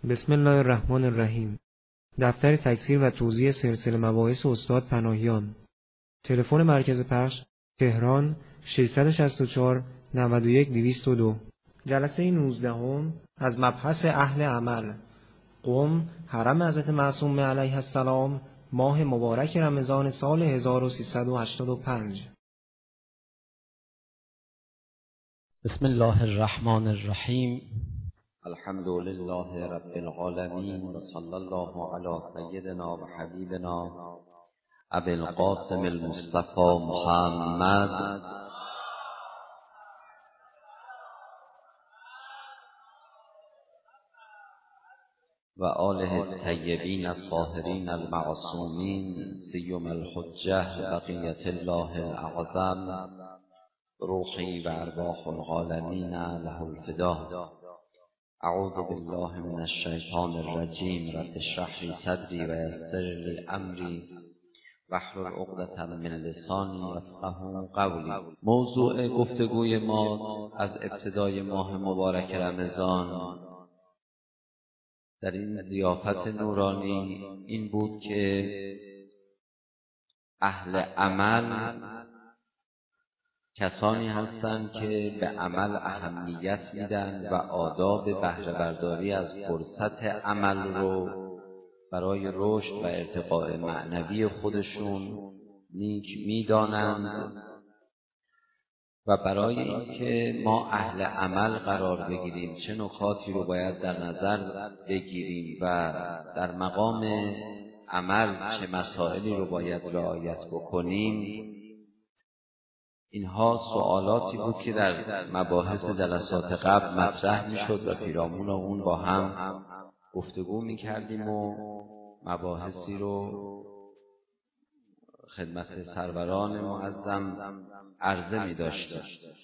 بسم الله الرحمن الرحیم. دفتر تکثیر و توزیع سلسله مباحث استاد پناهیان. تلفن مرکز پخش تهران 664 91 202. جلسه 19 از مبحث اهل عمل. قم، حرم حضرت معصومه علیه السلام، ماه مبارک رمضان سال 1385. بسم الله الرحمن الرحیم. الحمد لله رب العالمین و صلی الله علی سیدنا و حبیبنا ابی القاسم المصطفى محمد و آله الطیبین الطاهرین المعصومین سیما الحجة بقیة الله الاعظم روحی و ارواح العالمین له الفدا. اعوذ بالله من الشیطان الرجیم. رب اشرح لی صدری و یسر لی امری واحلل عقدة من لسانی یفقهوا قولی. موضوع گفتگوی ما از ابتدای ماه مبارک رمضان در این ضیافت نورانی این بود که اهل عمل کسانی هستند که به عمل اهمیت میدن و آداب بهره برداری از فرصت عمل رو برای رشد و ارتقاء معنوی خودشون نیک میدانند و برای اینکه ما اهل عمل قرار بگیریم چه نکاتی رو باید در نظر بگیریم و در مقام عمل چه مسائلی رو باید رعایت بکنیم، اینها سوالاتی بود که در مباحث جلسات قبل مطرح میشد و پیرامون اون با هم گفتگو میکردیم و مباحثی رو خدمت سروران معظم عرضه می‌داشتیم.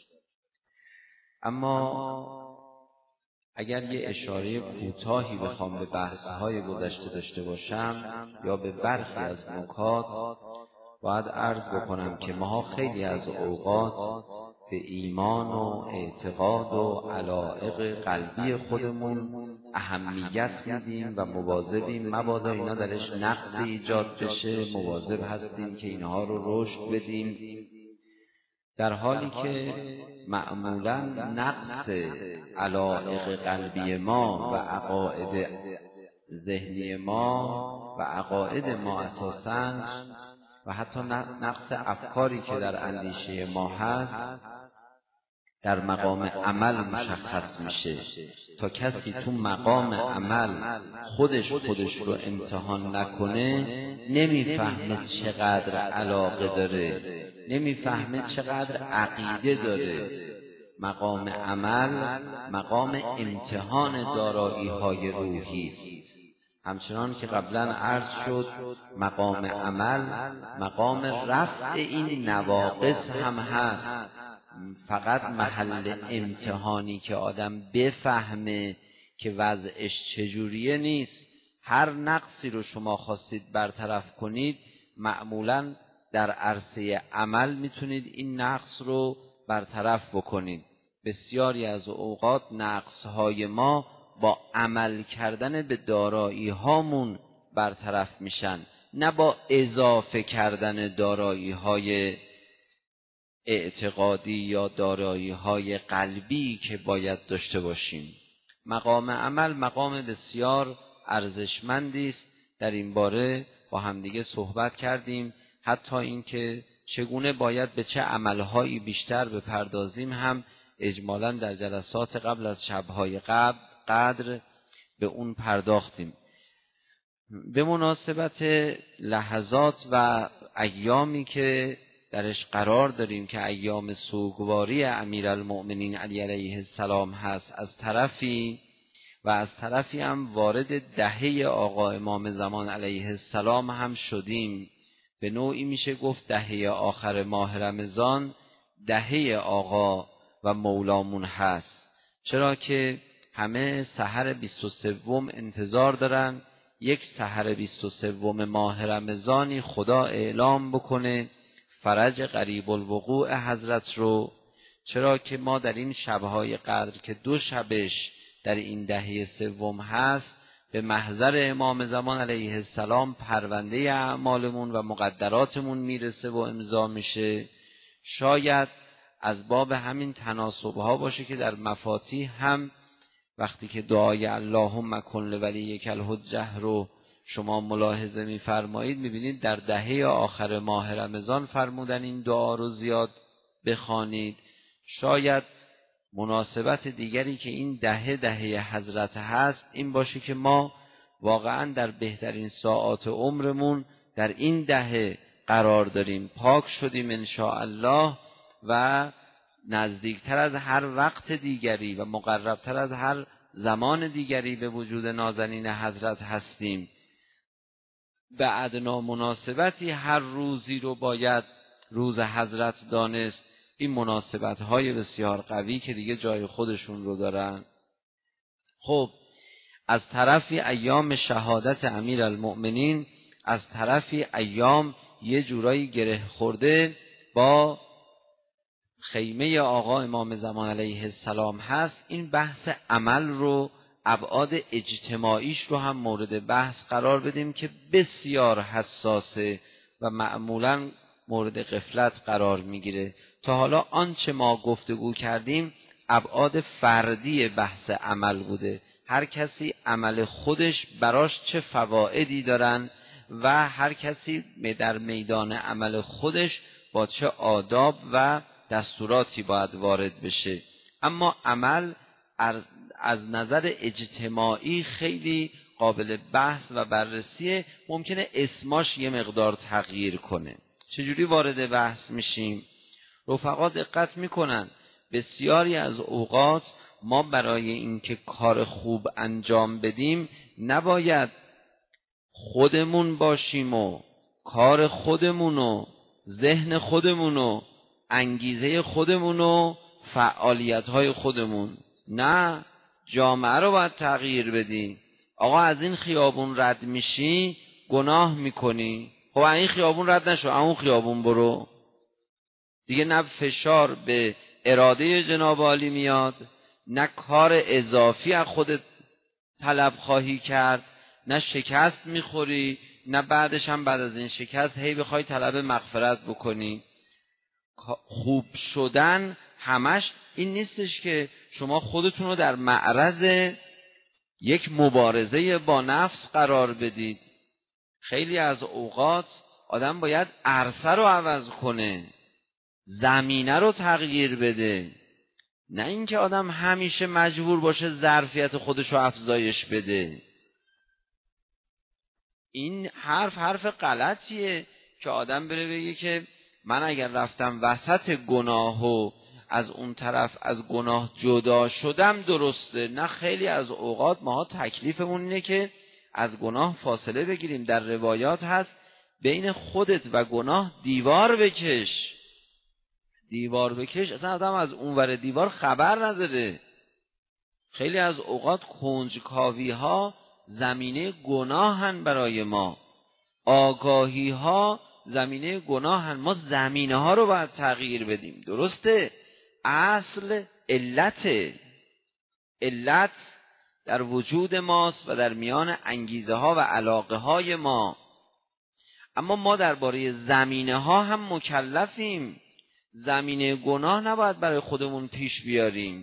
اما اگر یه اشاره کوتاهی بخوام به بحث‌های گذشته داشته باشم یا به برخی از نکات، باید عرض بکنم که ما خیلی از اوقات به ایمان و اعتقاد و علایق قلبی خودمون اهمیت میدیم و مواظبیم مبادا اینا درش نقص ایجاد بشه، مواظب هستیم که اینها رو رشد بدیم، در حالی که معمولاً نقص علایق قلبی ما و عقاید ذهنی ما و عقاید ما اساساً و حتی نقص افکاری که در اندیشه ما هست در مقام عمل مشخص میشه. تا کسی تو مقام عمل خودش رو امتحان نکنه نمیفهمه چقدر علاقه داره، نمیفهمه چقدر عقیده داره. مقام عمل مقام امتحان دارایی های روحی است. همچنان که قبلا عرض شد مقام عمل مقام رفع این نواقص هم هست، فقط محل امتحانی که آدم بفهمه که وضعش چجوریه نیست. هر نقصی رو شما خواستید برطرف کنید معمولاً در عرصه عمل میتونید این نقص رو برطرف بکنید. بسیاری از اوقات نقصهای ما با عمل کردن به دارایی هامون برطرف میشن، نه با اضافه کردن دارایی های اعتقادی یا دارایی های قلبی که باید داشته باشیم. مقام عمل مقام بسیار ارزشمندی است. در این باره با همدیگه صحبت کردیم، حتی اینکه چگونه باید به چه عملهایی بیشتر بپردازیم هم اجمالاً در جلسات قبل از شبهای قدر به اون پرداختیم. به مناسبت لحظات و ایامی که درش قرار داریم که ایام سوگواری امیرالمؤمنین علی علیه السلام هست از طرفی، و از طرفی هم وارد دهه آقا امام زمان علیه السلام هم شدیم. به نوعی میشه گفت دهه آخر ماه رمضان دهه آقا و مولامون هست، چرا که همه سحر 23 انتظار دارن یک سحر 23 ماه رمضانی خدا اعلام بکنه فرج قریب الوقوع حضرت رو، چرا که ما در این شبهای قدر که 2 شبش در این دهه 3 هست به محضر امام زمان علیه السلام پرونده اعمالمون و مقدراتمون میرسه و امضا میشه. شاید از باب همین تناسب‌ها باشه که در مفاتیح هم وقتی که دعای اللهم کن لولیک الحجه رو شما ملاحظه می‌فرمایید، می‌بینید در دهه آخر ماه رمضان فرمودن این دعا رو زیاد بخوانید. شاید مناسبت دیگری که این دهه حضرت هست این باشه که ما واقعا در بهترین ساعات عمرمون در این دهه قرار داریم، پاک شدیم انشاءالله و نزدیکتر از هر وقت دیگری و مقربتر از هر زمان دیگری به وجود نازنین حضرت هستیم. به ادنا مناسبتی هر روزی رو باید روز حضرت دانست. این مناسبت‌های بسیار قوی که دیگه جای خودشون رو دارن. خب از طرفی ایام شهادت امیرالمؤمنین، از طرفی ایام یه جورایی گره خورده با خیمه آقا امام زمان علیه السلام هست. این بحث عمل رو، ابعاد اجتماعیش رو هم مورد بحث قرار بدیم که بسیار حساسه و معمولاً مورد غفلت قرار میگیره. تا حالا آنچه ما گفتگو کردیم ابعاد فردی بحث عمل بوده، هر کسی عمل خودش براش چه فوائدی دارن و هر کسی در میدان عمل خودش با چه آداب و دستوراتی باید وارد بشه. اما عمل از نظر اجتماعی خیلی قابل بحث و بررسیه، ممکنه اسماش یه مقدار تغییر کنه. چجوری وارد بحث میشیم؟ رفقا دقت میکنن بسیاری از اوقات ما برای اینکه کار خوب انجام بدیم نباید خودمون باشیم و کار خودمون و ذهن خودمون و انگیزه خودمون و فعالیت‌های خودمون، نه، جامعه رو باید تغییر بدیم. آقا از این خیابون رد میشی گناه میکنی، خب این خیابون رد نشو، اون خیابون برو دیگه. نه فشار به اراده جناب عالی میاد، نه کار اضافی از خودت طلب خواهی کرد، نه شکست میخوری، نه بعدش هم بعد از این شکست هی بخوای طلب مغفرت بکنی. خوب شدن همش این نیستش که شما خودتون رو در معرض یک مبارزه با نفس قرار بدید. خیلی از اوقات آدم باید عرصه رو عوض کنه، زمینه رو تغییر بده، نه اینکه آدم همیشه مجبور باشه ظرفیت خودش رو افزایش بده. این حرف غلطیه که آدم بره بگه که من اگر رفتم وسط گناه و از اون طرف از گناه جدا شدم درسته. نه، خیلی از اوقات ما تکلیفمون اینه که از گناه فاصله بگیریم. در روایات هست بین خودت و گناه دیوار بکش. دیوار بکش، اصلا آدم از اونور دیوار خبر نداره. خیلی از اوقات کنجکاوی ها زمینه گناهن برای ما، آگاهی ها زمینه گناهن. ما زمینه ها رو باید تغییر بدیم. درسته اصل علت در وجود ماست و در میان انگیزه ها و علاقه های ما، اما ما درباره زمینه ها هم مکلفیم. زمینه گناه نباید برای خودمون پیش بیاریم.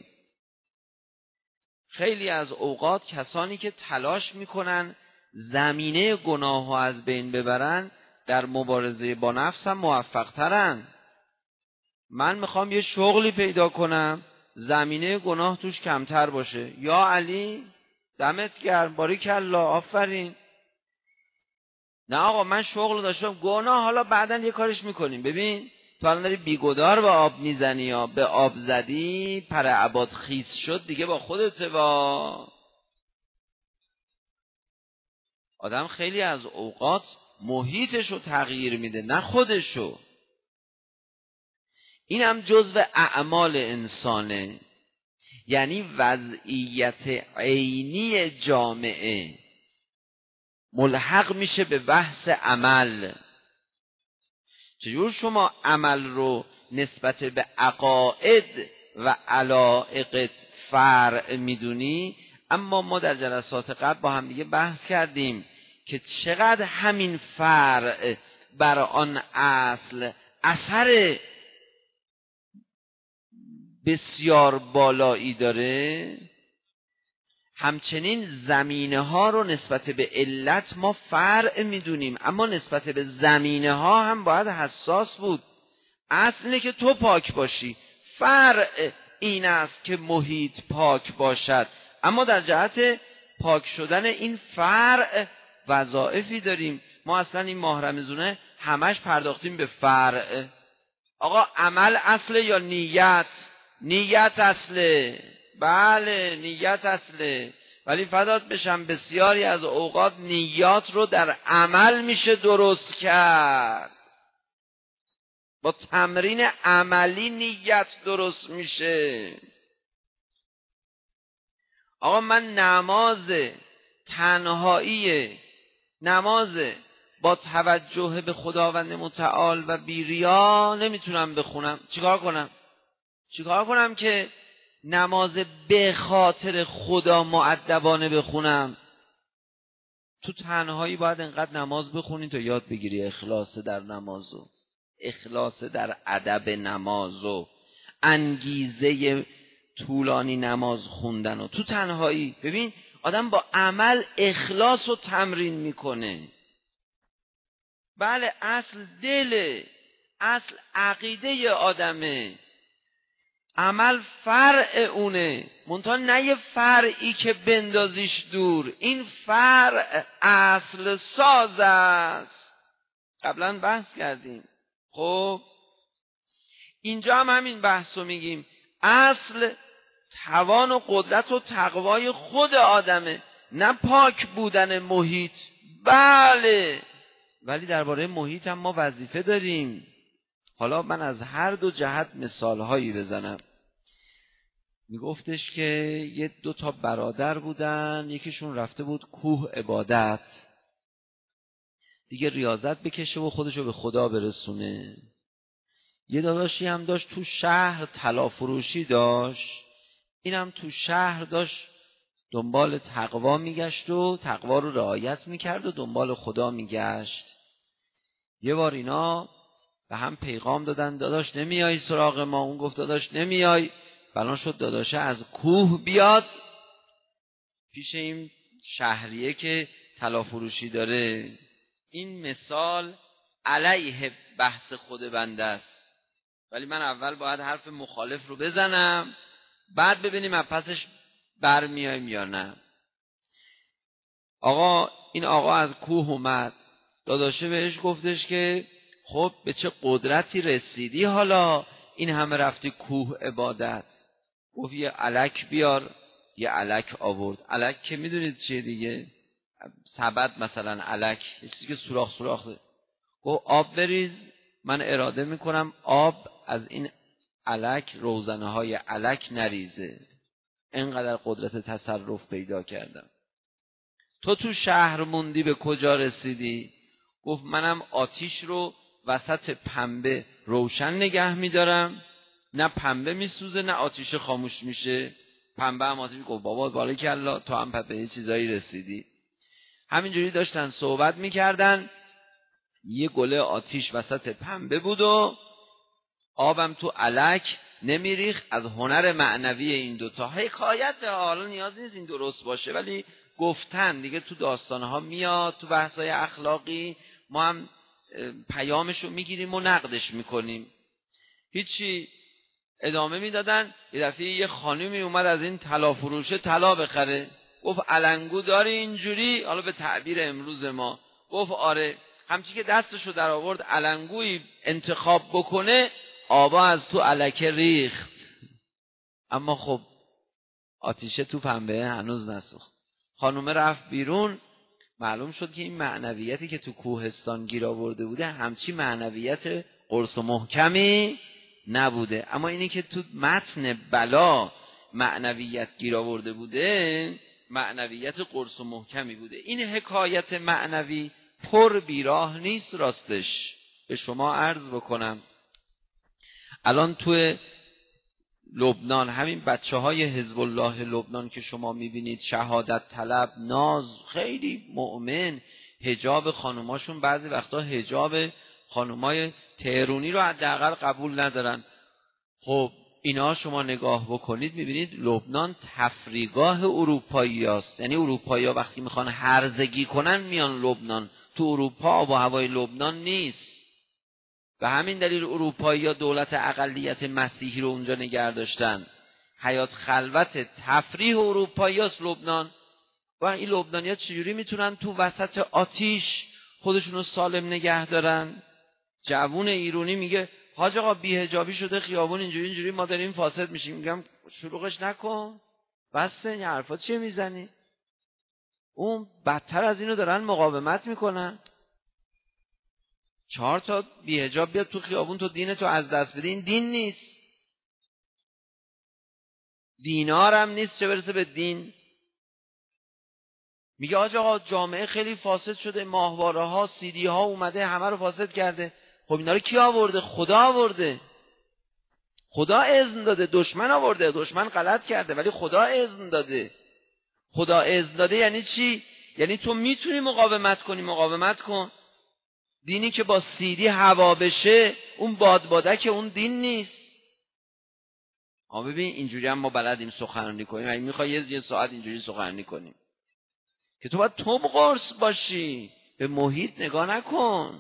خیلی از اوقات کسانی که تلاش میکنن زمینه گناه ها از بین ببرن در مبارزه با نفس هم موفق ترن. من میخوام یه شغلی پیدا کنم زمینه گناه توش کمتر باشه. یا علی دمت گرم، باریکالله، آفرین. نه آقا من شغل داشتم، گناه حالا بعدن یه کارش میکنیم. ببین تو الان داری بیگدار به آب میزنی، یا به آب زدی پر عباد خیس شد دیگه با خودت. با آدم خیلی از اوقات محیطش رو تغییر میده نه خودشو. این هم جزو اعمال انسانه، یعنی وضعیت عینی جامعه ملحق میشه به بحث عمل. چجور شما عمل رو نسبت به عقاید و علایق فرع میدونی، اما ما در جلسات قبل با هم دیگه بحث کردیم که چقدر همین فرع بر آن اصل اثر بسیار بالایی داره. همچنین زمینه ها رو نسبت به علت ما فرع میدونیم، اما نسبت به زمینه ها هم باید حساس بود. اصله که تو پاک باشی، فرع این است که محیط پاک باشد، اما در جهت پاک شدن این فرع وظایفی داریم. ما اصلا این ماه رمضونه همش پرداختیم به فرع. آقا عمل اصله یا نیت؟ نیت اصله. بله نیت اصله، ولی فدات بشم بسیاری از اوقات نیات رو در عمل میشه درست کرد. با تمرین عملی نیت درست میشه. آقا من نماز تنهایی، نماز با توجه به خداوند متعال و بی ریا نمیتونم بخونم. چیکار کنم که نماز به خاطر خدا مؤدبانه بخونم؟ تو تنهایی باید انقدر نماز بخونی تا یاد بگیری اخلاص در نمازو، اخلاص در ادب نمازو، انگیزه طولانی نماز خوندن و تو تنهایی. ببین آدم با عمل اخلاص رو تمرین میکنه. بله اصل دله، اصل عقیده آدمه، عمل فرع اونه، منتها نه یه فرعی که بندازیش دور. این فرع اصل ساز است. قبلا بحث کردیم. خب اینجا هم همین بحث رو میگیم. اصل توان و قدرت و تقوای خود آدمه، نه پاک بودن محیط. بله ولی درباره محیط هم ما وظیفه داریم. حالا من از هر دو جهت مثالهایی بزنم. میگفتش که یه 2 تا برادر بودن، یکیشون رفته بود کوه عبادت، دیگه ریاضت بکشه و خودشو به خدا برسونه. یه داداشی هم داشت تو شهر طلا فروشی داشت، اینم تو شهر داشت دنبال تقوا میگشت و تقوا رو رعایت میکرد و دنبال خدا میگشت. یه بار اینا به هم پیغام دادن داداش نمیای سراغ ما؟ اون گفت داداش نمیای. بلان شد داداشه از کوه بیاد پیش این شهریه که طلا فروشی داره. این مثال علیه بحث خود بنده است، ولی من اول باید حرف مخالف رو بزنم، بعد ببینیم از پسش برمیایم یا نه. این آقا از کوه اومد، داداشه بهش گفتش که خب به چه قدرتی رسیدی حالا این همه رفتی کوه عبادت؟ گفت یه الک بیار. یه الک آورد. الک که میدونید چیه دیگه، سبد مثلا الک، یه چیزی که سوراخ سوراخه. گفت آب بریز، من اراده میکنم آب از این الک، روزنه های الک نریزه. اینقدر قدرت تصرف پیدا کردم. تو شهر موندی به کجا رسیدی؟ گفت منم آتیش رو وسط پنبه روشن نگه میدارم، نه پنبه میسوزه نه آتیش خاموش میشه. پنبه هم آتیش. گفت بابا باریکالله تو هم به یه چیزایی رسیدی. همینجوری داشتن صحبت میکردن، یه گله آتیش وسط پنبه بود و آبم تو الک نمیریخ. از هنر معنوی این دوتا حکایت، حالا نیاز نیست این درست باشه ولی گفتن دیگه تو داستانها میاد، تو بحثای اخلاقی ما هم پیامشو میگیریم و نقدش میکنیم. هیچی، ادامه میدادن. یه دفعه یه خانومی اومد از این طلا فروشه طلا بخره. گفت علنگو داری اینجوری؟ حالا به تعبیر امروز ما. گفت آره. همچی که دستشو در آورد علنگوی انتخاب بکنه، آبا از تو الکه ریخت، اما خب آتیشه تو پنبه هنوز نسوخت. خانومه رفت بیرون، معلوم شد که این معنویتی که تو کوهستان گیر آورده بوده همچی معنویت قرص و محکمی نبوده، اما اینی که تو متن بلا معنویت گیر آورده بوده معنویت قرص و محکمی بوده. این حکایت معنوی پر بیراه نیست. راستش به شما عرض بکنم، الان تو لبنان، همین بچه‌های حزب الله لبنان که شما می‌بینید شهادت طلب، ناز، خیلی مؤمن، حجاب خانوماشون بعضی وقتا حجاب خانومای تهرونی رو حداقل قبول ندارن. خب اینا شما نگاه بکنید می‌بینید لبنان تفریحگاه اروپاییاست. یعنی اروپایی‌ها وقتی میخوان هرزگی کنن میان لبنان. تو اروپا آب و هوای لبنان نیست. و همین دلیل اروپایی‌ها دولت اقلیت مسیحی رو اونجا نگه داشتن. حیات خلوت تفریح اروپاییاست لبنان. و این لبنانی‌ها چجوری میتونن تو وسط آتیش خودشونو سالم نگه دارن؟ جوون ایرانی میگه حاج آقا بی‌حجابی شده خیابون اینجوری ما داریم فاسد میشیم. میگم شلوغش نکن، بسه، این حرفا چیه میزنی؟ اون بدتر از اینو دارن مقاومت میکنن. 4 تا بی‌حجاب بیاد تو خیابون تو دینتو از دست بدی، این دین نیست. دینار هم نیست چه برسه به دین. میگه آقا جامعه خیلی فاسد شده، ماهواره ها، سیدی ها اومده همه رو فاسد کرده. خب اینا رو کی آورده؟ خدا آورده. خدا اذن داده. دشمن آورده، دشمن غلط کرده ولی خدا اذن داده. خدا اذن داده یعنی چی؟ یعنی تو میتونی مقاومت کنی، مقاومت کن. دینی که با سیدی هوا بشه اون بادبادک اون دین نیست. ببین اینجوری هم ما بلدیم سخنرانی کنیم. اگه میخوای یه ساعت اینجوری سخنرانی کنیم که تو باید قرص باشی، به محیط نگاه نکن.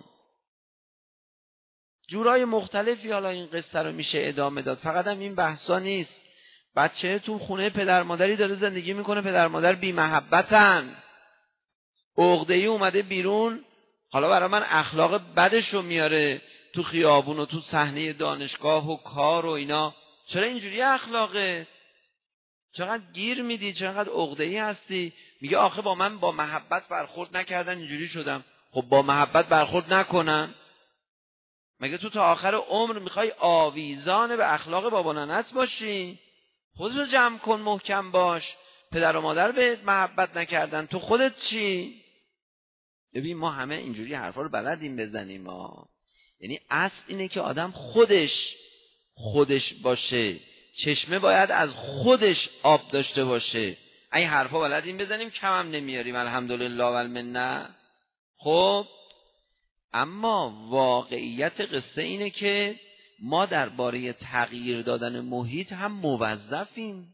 جورای مختلفی حالا این قصه رو میشه ادامه داد. فقط هم این بحثا نیست. بچه تو خونه پدر مادری داره زندگی میکنه، پدر مادر بی محبتن، عقده‌ای اومده بیرون، حالا برای من اخلاق بدش رو میاره تو خیابون و تو صحنه دانشگاه و کار و اینا. چرا اینجوری اخلاقه؟ چقدر گیر میدی؟ چقدر عقده‌ای هستی؟ میگه آخه با من با محبت برخورد نکردن اینجوری شدم. خب با محبت برخورد نکنن؟ مگه تو تا آخر عمر میخوای آویزان به اخلاق بابا ننت باشی؟ خودتو جمع کن، محکم باش. پدر و مادر بهت محبت نکردن، تو خودت چی؟ ببین ما همه اینجوری حرفا رو بلدیم بزنیم ما. یعنی اصل اینه که آدم خودش باشه. چشمه باید از خودش آب داشته باشه. این حرفا بلدیم بزنیم، کم هم نمیاریم الحمدلله و المنه. خب اما واقعیت قصه اینه که ما درباره تغییر دادن محیط هم موظفیم.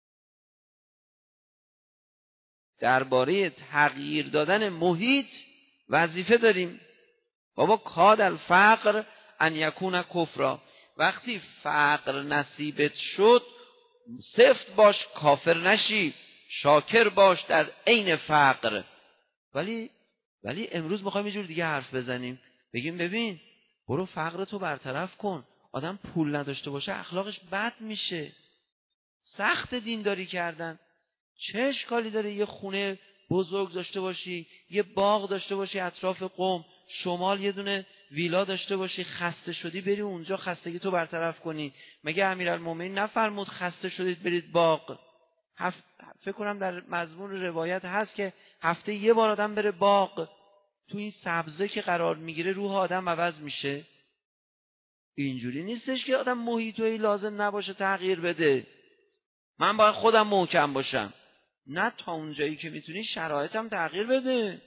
درباره تغییر دادن محیط وظیفه داریم. بابا کاد الفقر ان یکون کفرا. وقتی فقر نصیبت شد سفت باش، کافر نشی، شاکر باش در عین فقر. ولی امروز میخوایم یه جور دیگه حرف بزنیم، بگیم ببین برو فقرتو برطرف کن. آدم پول نداشته باشه اخلاقش بد میشه. سخت دینداری کردن. چه اشکالی داره یه خونه بزرگ داشته باشی، یه باغ داشته باشی اطراف قم، شمال یه دونه ویلا داشته باشی، خسته شدی بری اونجا خستگی تو برطرف کنی؟ مگه امیرالمومنین نفرمود خسته شدید برید باغ؟ فکر کنم در مضمون روایت هست که هفته یه بار آدم بره باغ. تو این سبزه که قرار میگیره روح آدم عوض میشه. اینجوری نیستش که آدم محیطی لازم نباشه تغییر بده. من باید خودم محکم باشم. نه، تا اونجایی که میتونی شرایطم تغییر بده.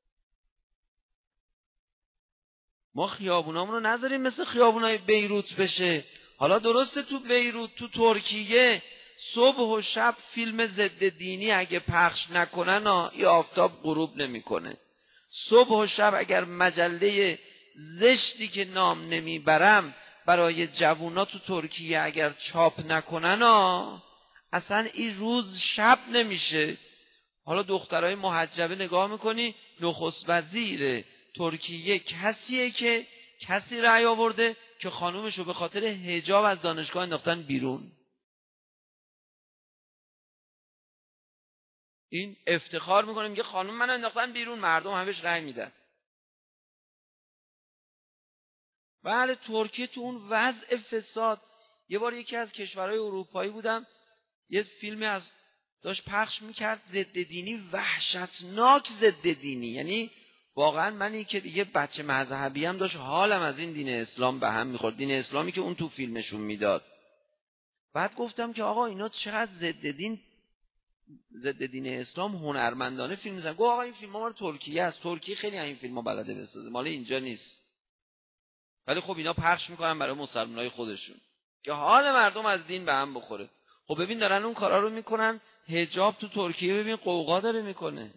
ما خیابونامون رو نذاریم مثل خیابونای بیروت بشه. حالا درسته تو بیروت، تو ترکیه صبح و شب فیلم ضد دینی اگه پخش نکنن این آفتاب غروب نمیکنه. صبح و شب اگر مجله زشتی که نام نمیبرم برای جوونا تو ترکیه اگر چاپ نکنن اصلا این روز شب نمیشه. حالا دخترای محجبه نگاه میکنی، نخست وزیر ترکیه کسیه که کسی رأی آورده که خانومشو به خاطر حجاب از دانشگاه انداختن بیرون. این افتخار میکنه میگه خانوم من انداختن بیرون، مردم همش رأی میدن. بله ترکیه تو اون وضع فساد. یه بار یکی از کشورهای اروپایی بودم، یه فیلمی از داشت پخش میکرد ضد دینی، وحشتناک ضد دینی. یعنی واقعا منی که دیگه بچه مذهبی هم داشت حالم از این دین اسلام به هم میخورد. دین اسلامی که اون تو فیلمشون میداد. بعد گفتم که آقا اینا چقدر ضد دین اسلام هنرمندانه فیلم می‌سازن. گفت آقا این فیلم‌ها مال ترکیه است، ترکیه خیلی همین فیلم‌ها بلده بسازه، مال اینجا نیست. ولی خب اینا پخش میکنن برای مسلمانای خودشون که حال مردم از دین به هم بخوره. خب ببین دارن اون کارا رو میکنن. حجاب تو ترکیه ببین قوقا داره میکنه.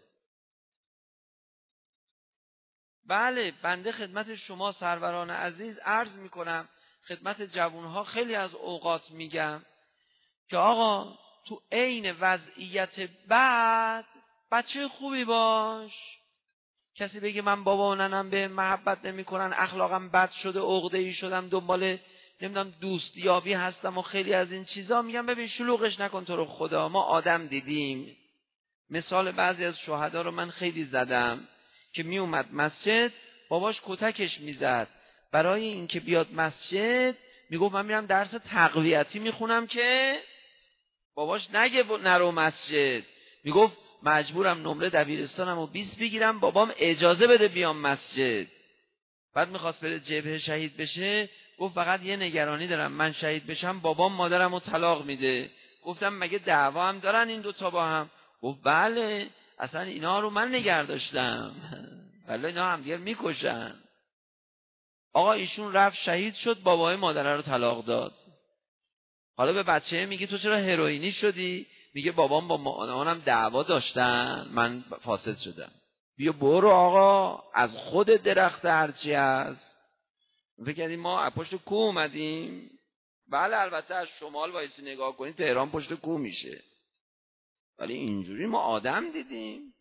بله بنده خدمت شما سروران عزیز عرض میکنم، خدمت جوانها خیلی از اوقات میگم که آقا تو عین وضعیت بد بچه خوبی باش. کسی بگه من بابا و ننم به محبت نمیکنن، اخلاقم بد شده، عقده‌ای شدم، دنبال نمیدونم دوستیابی هستم و خیلی از این چیزا، میگم ببین شلوغش نکن تو رو خدا. ما آدم دیدیم. مثال بعضی از شهدا رو من خیلی زدم که می اومد مسجد، باباش کتکش میزد. برای اینکه بیاد مسجد میگفت من میرم درس تقویتی میخونم که باباش نگه نرو مسجد. میگفت مجبورم نمره دبیرستانم رو 20 بگیرم، بابام اجازه بده بیام مسجد. بعد میخواست بره جبهه شهید بشه، گفت فقط یه نگرانی دارم، من شهید بشم بابام مادرم رو طلاق میده. گفتم مگه دعوا هم دارن این دوتا با هم؟ گفت بله، اصلا اینا رو من نگه داشتم، بله اینا هم دیگر میکشن. آقا ایشون رفت شهید شد، بابای مادره رو طلاق داد. حالا به بچه میگه تو چرا هروئینی شدی؟ میگه بابام با مامانم دعوا داشتن، من فاسد شدم. بیا برو آقا، از خود درخت هرچی هست. فکر کردیم ما از پشت کوه اومدیم؟ بله البته از شمال وایسی نگاه کنید تهران پشت کوه میشه، ولی اینجوری ما آدم دیدیم.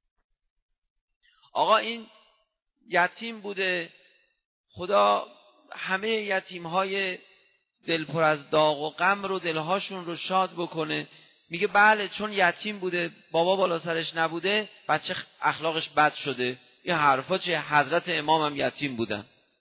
آقا این یتیم بوده، خدا همه یتیم‌های دل پر از داغ و غم رو دلهاشون رو شاد بکنه. میگه بله چون یتیم بوده، بابا بالا سرش نبوده، بچه اخلاقش بد شده. این حرفا چه؟ حضرت امام هم یتیم بودن.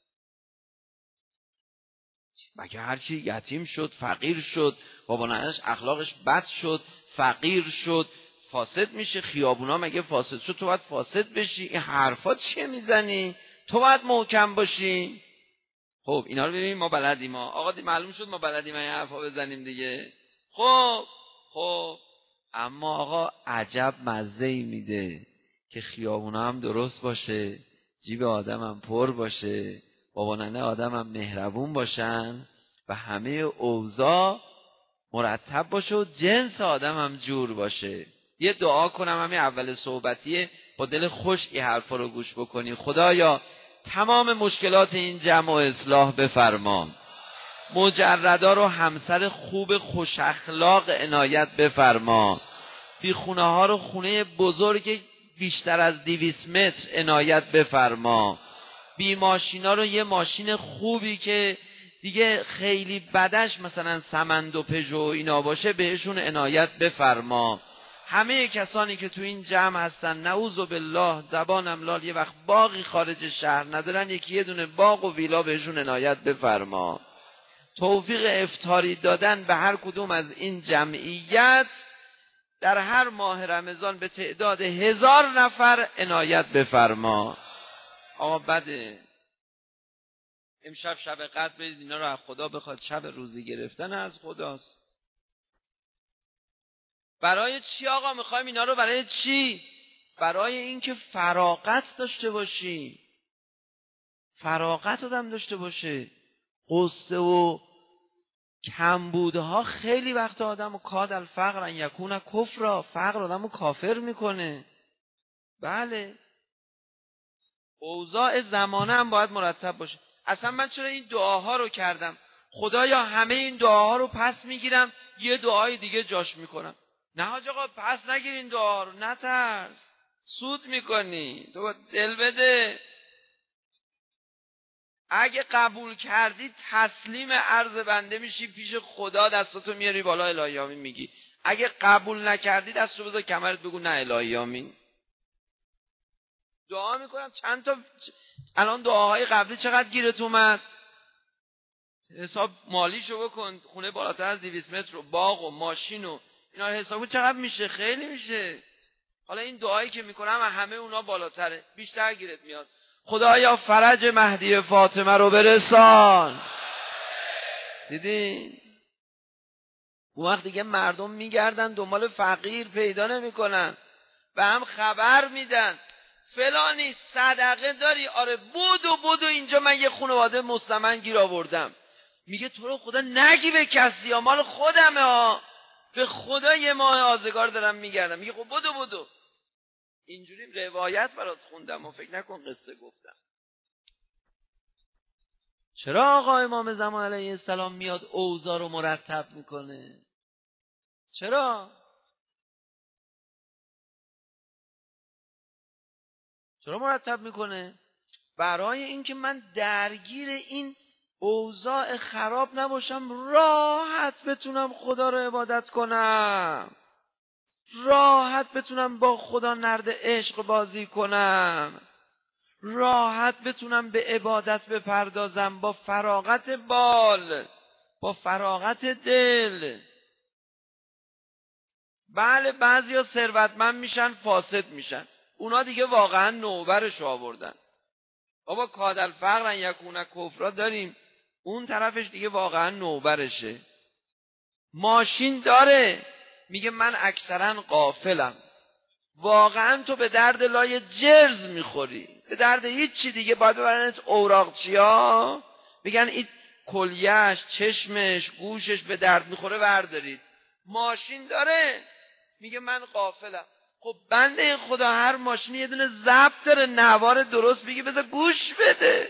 مگه هرچی یتیم شد فقیر شد، بابا ننش اخلاقش بد شد، فقیر شد، فاسد میشه؟ خیابونا مگه فاسد شد تو باید فاسد بشی؟ این حرفا چیه میزنی؟ تو باید محکم باشی. خب اینا رو ببینیم ما بلدیم ما. آقا معلوم شد ما بلدیم این حرفا بزنیم دیگه. خب اما آقا عجب مزه‌ای میده که خیابونا هم درست باشه، جیب آدم هم پر باشه، بابا ننه آدم هم مهربون باشن و همه اوضاع مرتب باشه و جنس آدم هم جور باشه. یه دعا کنم همین اول صحبتیه، با دل خوش این حرفا رو گوش بکنی. خدایا تمام مشکلات این جمع و اصلاح بفرما، مجردا رو همسر خوب خوش اخلاق عنایت بفرما، بی خونه ها رو خونه بزرگ بیشتر از 200 متر عنایت بفرما، بی ماشینا رو یه ماشین خوبی که دیگه خیلی بدش مثلا سمند و پژو اینا باشه بهشون عنایت بفرما. همه کسانی که تو این جمع هستن نعوذ بالله زبانم لال یه وقت باقی خارج شهر ندارن، یکی یه دونه باغ و ویلا بهشون عنایت بفرما. توفیق افطاری دادن به هر کدوم از این جمعیت در هر ماه رمضان به تعداد 1000 نفر عنایت بفرما. آقا بده امشب شب قدر برید اینا رو از خدا بخواد، شب روزی گرفتن از خداست. برای چی آقا میخوایم اینا رو؟ برای چی؟ برای اینکه فراغت داشته باشی، فراغت آدم داشته باشه. قصه و کمبودها خیلی وقت آدمو کاد الفقر ان یکون کفرا، فقر آدمو کافر میکنه. بله اوضاع زمانه هم باید مرتب باشه. اصلا من چرا این دعاها رو کردم؟ خدایا همه این دعاها رو پس میگیرم، یه دعای دیگه جاش میکنم. نه حاج آقا پس نگیر این دعا رو، نترس، سود میکنی، تو دل بده. اگه قبول کردی تسلیم عرض بنده میشی پیش خدا، دستاتو میاری بالا الهی آمین میگی. اگه قبول نکردی دستو بذار کمرت بگو نه الهی آمین. دعا میکنم چند تا الان دعاهای قبلی چقدر گیرت اومد؟ حساب مالیشو بکن، خونه بالاتر از 200 متر و باغ و ماشین و اینا حسابو چقدر میشه؟ خیلی میشه. حالا این دعایی که میکنم همه اونا بالاتره، بیشتر گیرت میاد. خدایا فرج مهدی فاطمه رو برسان. دیدین؟ اون وقت دیگه مردم میگردن دنبال فقیر پیدا نمیکنن و هم خبر میدن فلانی صدقه داری؟ آره بودو اینجا من یه خانواده مستمن گیر آوردم. میگه تو رو خدا نگی به کسی ها، مال خودمه ها، به خدا یه ماه آزگار دارم میگردم. میگه خب بودو. اینجوری روایت برات خوندم و فکر نکن قصه گفتم. چرا آقا امام زمان علیه السلام میاد اوضاع رو مرتب میکنه؟ چرا مرتب میکنه؟ برای اینکه من درگیر این اوضاع خراب نباشم، راحت بتونم خدا رو عبادت کنم، راحت بتونم با خدا نرد عشق بازی کنم، راحت بتونم به عبادت بپردازم با فراغت بال، با فراغت دل. بله بعضیا ثروتمند میشن فاسد میشن، اونا دیگه واقعا نوبرش آوردن. بابا کادر فقرن یکونه کفرا داریم، اون طرفش دیگه واقعا نوبرشه. ماشین داره، میگه من اکثرا غافلم. واقعا تو به درد لای جرز میخوری، به درد هیچ چی دیگه. باید ببرنت اوراقچیا میگن این کلیهش، چشمش، گوشش به درد میخوره بردارید. ماشین داره، میگه من غافلم. خب بنده خدا هر ماشینی یه دونه ضبط داره، نوار درست بگی بذار گوش بده.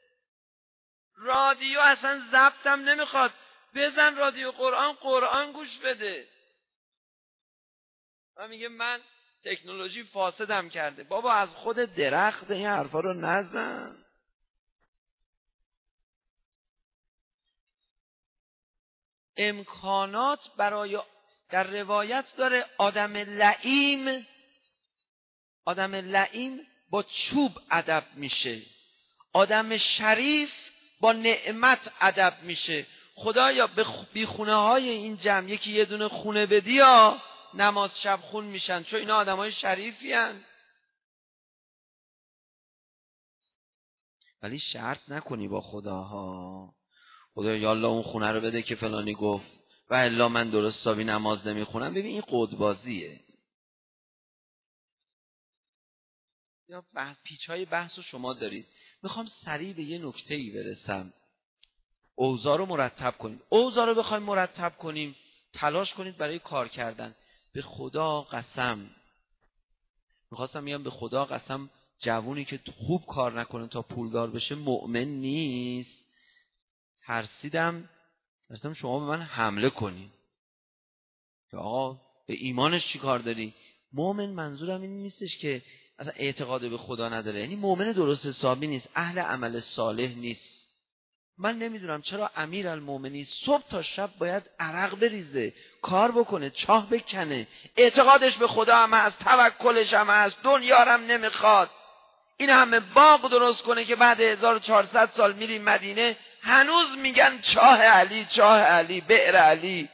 رادیو اصلا ضبطم نمیخواد، بزن رادیو قرآن گوش بده. و میگه من تکنولوژی فاسدم کرده. بابا از خود درخت این حرفا رو نزن. امکانات برای، در روایت داره آدم لعیم با چوب ادب میشه، آدم شریف با نعمت ادب میشه. خدایا به بی خونه های این جمع یکی یه دونه خونه بدی یا نماز شب خون میشن، چون اینا آدم های شریفی هن. ولی شرط نکنی با خداها، خدا یالله اون خونه رو بده که فلانی گفت و الا من درست حسابی نماز نمیخونم. ببین این قدبازیه. یا پیچهای بحث رو شما دارید. میخوام سریع به یه نکته‌ای برسم. اوضاع رو مرتب کنید. اوضاع رو بخوایم مرتب کنیم، تلاش کنید برای کار کردن. به خدا قسم، میخواستم میگم به خدا قسم، جوونی که خوب کار نکنه تا پولدار بشه مؤمن نیست. ترسیدم شما به من حمله کنی که آقا به ایمانش چی کار داری؟ مؤمن منظورم این نیستش که اصلا اعتقاد به خدا نداره، یعنی مؤمن درست حسابی نیست، اهل عمل صالح نیست. من نمیدونم چرا امیرالمومنین صبح تا شب باید عرق بریزه، کار بکنه، چاه بکنه، اعتقادش به خدا هم هست، توکلش هم هست، دنیا هم نمیخواد. این همه باغ درست کنه که بعد 1400 سال میریم مدینه هنوز میگن چاه علی، بئر علی.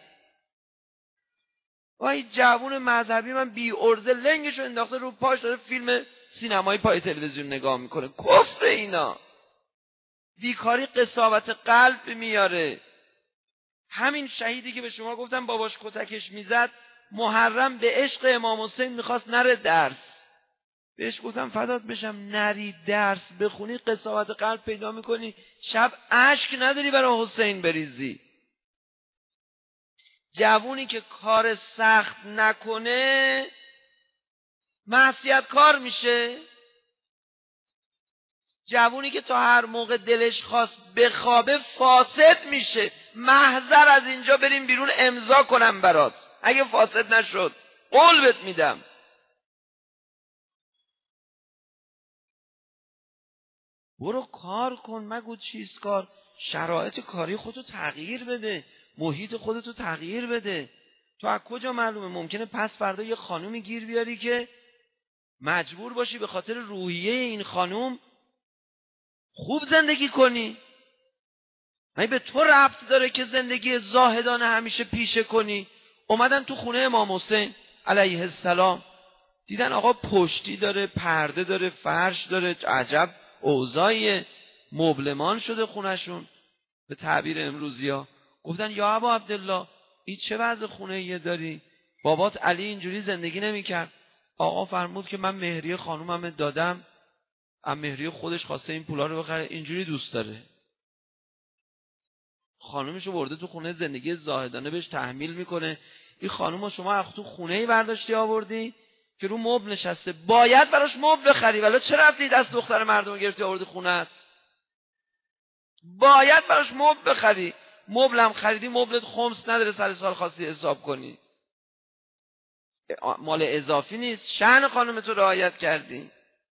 وای جوون مذهبی من بی ارزه لنگشو انداخته رو پاش، داره فیلم سینمایی پای تلویزیون نگاه میکنه. کفر اینا، بیکاری قساوت قلب میاره. همین شهیدی که به شما گفتم باباش کتکش میزد، محرم به عشق امام حسین میخواست نره درس، بهش گفتم فدات بشم نری درس بخونی قساوت قلب پیدا میکنی، شب اشک نداری برای حسین بریزی. جوونی که کار سخت نکنه معصیت کار میشه. جوونی که تا هر موقع دلش خواست بخوابه فاسد میشه. محضر از اینجا بریم بیرون امضا کنم برات اگه فاسد نشد، قول بهت میدم. برو کار کن، مگو چیز کار، شرایط کاری خودتو تغییر بده، محیط خودتو تغییر بده. تو از کجا معلومه؟ ممکنه پس فردا یه خانومی گیر بیاری که مجبور باشی به خاطر روحیه این خانوم خوب زندگی کنی. من به تو ربط داره که زندگی زاهدانه همیشه پیشه کنی. اومدن تو خونه امام حسین علیه السلام، دیدن آقا پشتی داره، پرده داره، فرش داره، عجب اوضاعی، مبلمان شده خونشون به تعبیر امروزی ها. گفتن یا ابا عبدالله این چه وضع خونه یه داری؟ بابات علی اینجوری زندگی نمی‌کرد. آقا فرمود که من مهریه خانومم دادم، ام مهریه خودش خواسته این پولا رو بخره، اینجوری دوست داره. خانومشو برده تو خونه، زندگی زاهدانه بهش تحمیل میکنه. این خانومو شما از تو خونه‌ای برداشتی آوردی که رو مبل نشسته، باید براش مبل بخری، ولی چه رفتی دست دختر مردم گرفتی آوردی خونه‌ات؟ باید براش مبل بخری. مبل هم خریدی، مبلت خمس نداره سر سال خواستی حساب کنی، مال اضافی نیست، شأن خانومتو رعایت کردی.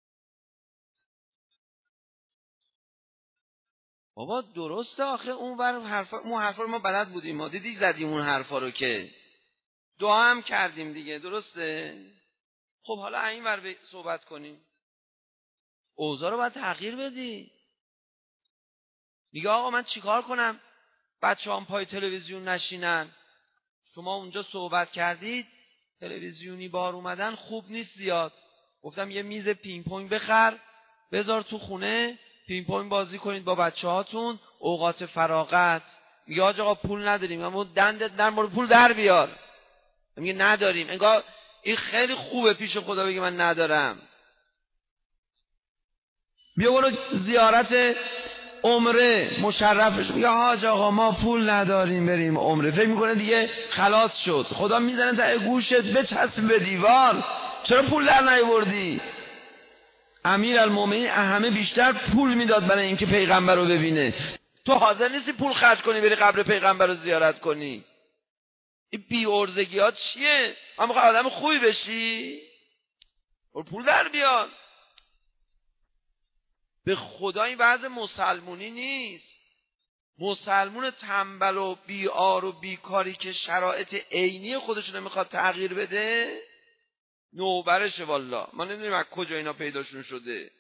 بابا درسته آخه اون حرفا ما بلد بودیم، ما دیدی زدیم اون حرفا رو که دعا هم کردیم دیگه، درسته؟ خب حالا این ور صحبت کنیم. اوضاع رو باید تغییر بدی. میگه آقا من چیکار کنم بچه‌هام پای تلویزیون نشینن؟ شما اونجا صحبت کردید تلویزیونی بار اومدن خوب نیست زیاد. گفتم یه میز پینگ پونگ بخر بذار تو خونه، پینگ پونگ بازی کنید با بچه‌هاتون اوقات فراغت. میگه آقا پول نداریم. اما دندت در مورد پول در بیار. میگه نداریم. انگار این خیلی خوبه پیش خدا بگه من ندارم. بیا برو زیارت عمره مشرفش، میگه حاج آقا ما پول نداریم بریم عمره. فکر میکنه دیگه خلاص شد. خدا میزنه تا گوشت بچسب به دیوار، چرا پول در نیاوردی؟ امیرالمومنین همه بیشتر پول میداد برای اینکه پیغمبر رو ببینه. تو حاضر نیستی پول خرج کنی بری قبر پیغمبر رو زیارت کنی؟ این بی‌عرضگیات چیه؟ من میخوام آدم خوبی بشی؟ پول در بیار. به خدا این وضع مسلمونی نیست. مسلمون تنبل و بی‌آر و بیکاری که شرایط عینی خودش رو نمیخواد تغییر بده نوبرشه. والله ما نمیدونیم از کجا اینا پیداشون شده.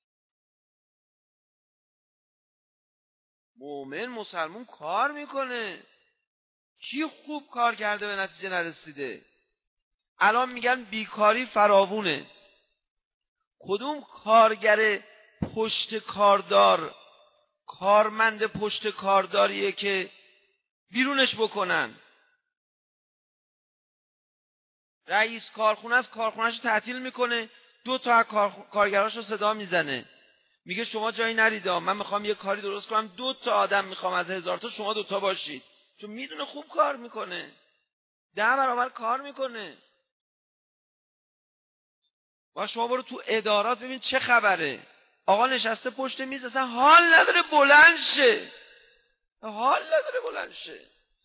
مومن مسلمون کار میکنه. کی خوب کار کرده به نتیجه نرسیده؟ الان میگن بیکاری فراوونه. کدوم کارگر پشت کاردار، کارمند پشت کارداریه که بیرونش بکنن؟ رئیس کارخونه است، کارخونه‌اش تعطیل میکنه، 2 تا از کارگراشو صدا میزنه، میگه شما جایی نرید، من میخوام یه کاری درست کنم، 2 تا آدم میخوام از 1000 تا، شما 2 تا باشید. چون میدونه خوب کار میکنه، 10 برابر کار میکنه. و شما برو تو ادارات ببین چه خبره. آقا نشسته پشت میز، اصلا حال نداره بلند شه. حال نداره بلند شه.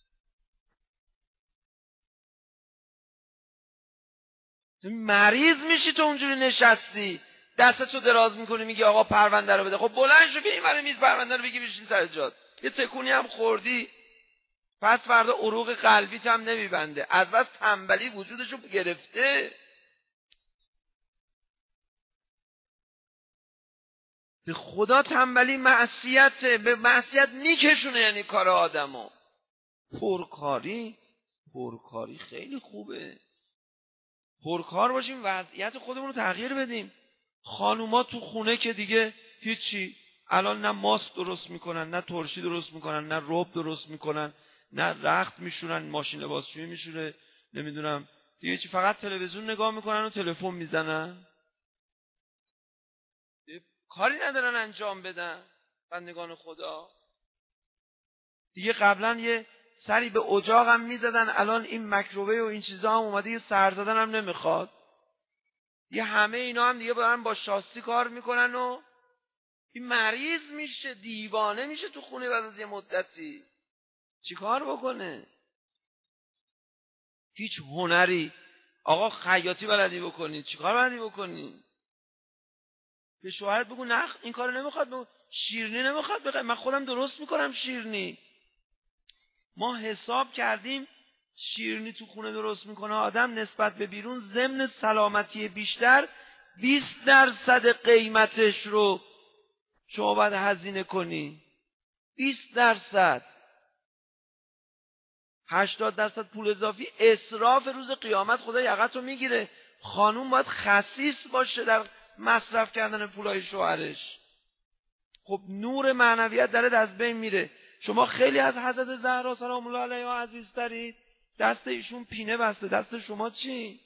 مریض میشی تو اونجوری نشستی، دستتو دراز میکنی میگی آقا پرونده رو بده. خب بلند شو بیا این برای میز پرونده رو بگی بشین سر جات. یه تکونی هم خوردی پس فردا عروق قلبیت هم نمیبنده. از بس تنبلی وجودشو گرفته. به خدا تنبلی معصیته، به معصیت میکشونه. یعنی کار آدمو. پرکاری خیلی خوبه. پرکار باشیم، وضعیت خودمون رو تغییر بدیم. خانوما تو خونه که دیگه هیچی، الان نه ماست درست میکنن، نه ترشی درست میکنن، نه رب درست میکنن، نه رخت میشورن، ماشین لباسشویی میشوره، نمیدونم دیگه چی، فقط تلویزیون نگاه میکنن و تلفن میزنن. کاری ندارن انجام بدن. بندگان خدا دیگه قبلا یه سری به اجاق هم میزدن، الان این مکروویو و این چیزا هم اومده، یه سر زدن هم نمیخواد. یه همه اینا هم دیگه دارن با شاسی کار میکنن و این مریض میشه، دیوانه میشه تو خونه بعد از یه مدتی. چی کار بکنه؟ هیچ هنری. آقا خیاطی بلدی بکنی، چی کار بلدی بکنی؟ به شوهرت بگو نه این کارو نمیخواد، بگو شیرینی نمیخواد بخواد، من خودم درست میکنم شیرینی. ما حساب کردیم شیرینی تو خونه درست میکنه آدم نسبت به بیرون ضمن سلامتی بیشتر 20% قیمتش رو شما باید هزینه کنی. 20%. 80% پول اضافی اسراف روز قیامت خدا یقت رو میگیره. خانوم باید خسیس باشه در مصرف کردن پولای شوهرش. خب نور معنویت درت از بین میره. شما خیلی از حضرت زهرا سلام الله علیها عزیز ترید، دست ایشون پینه بسته، دست شما چی؟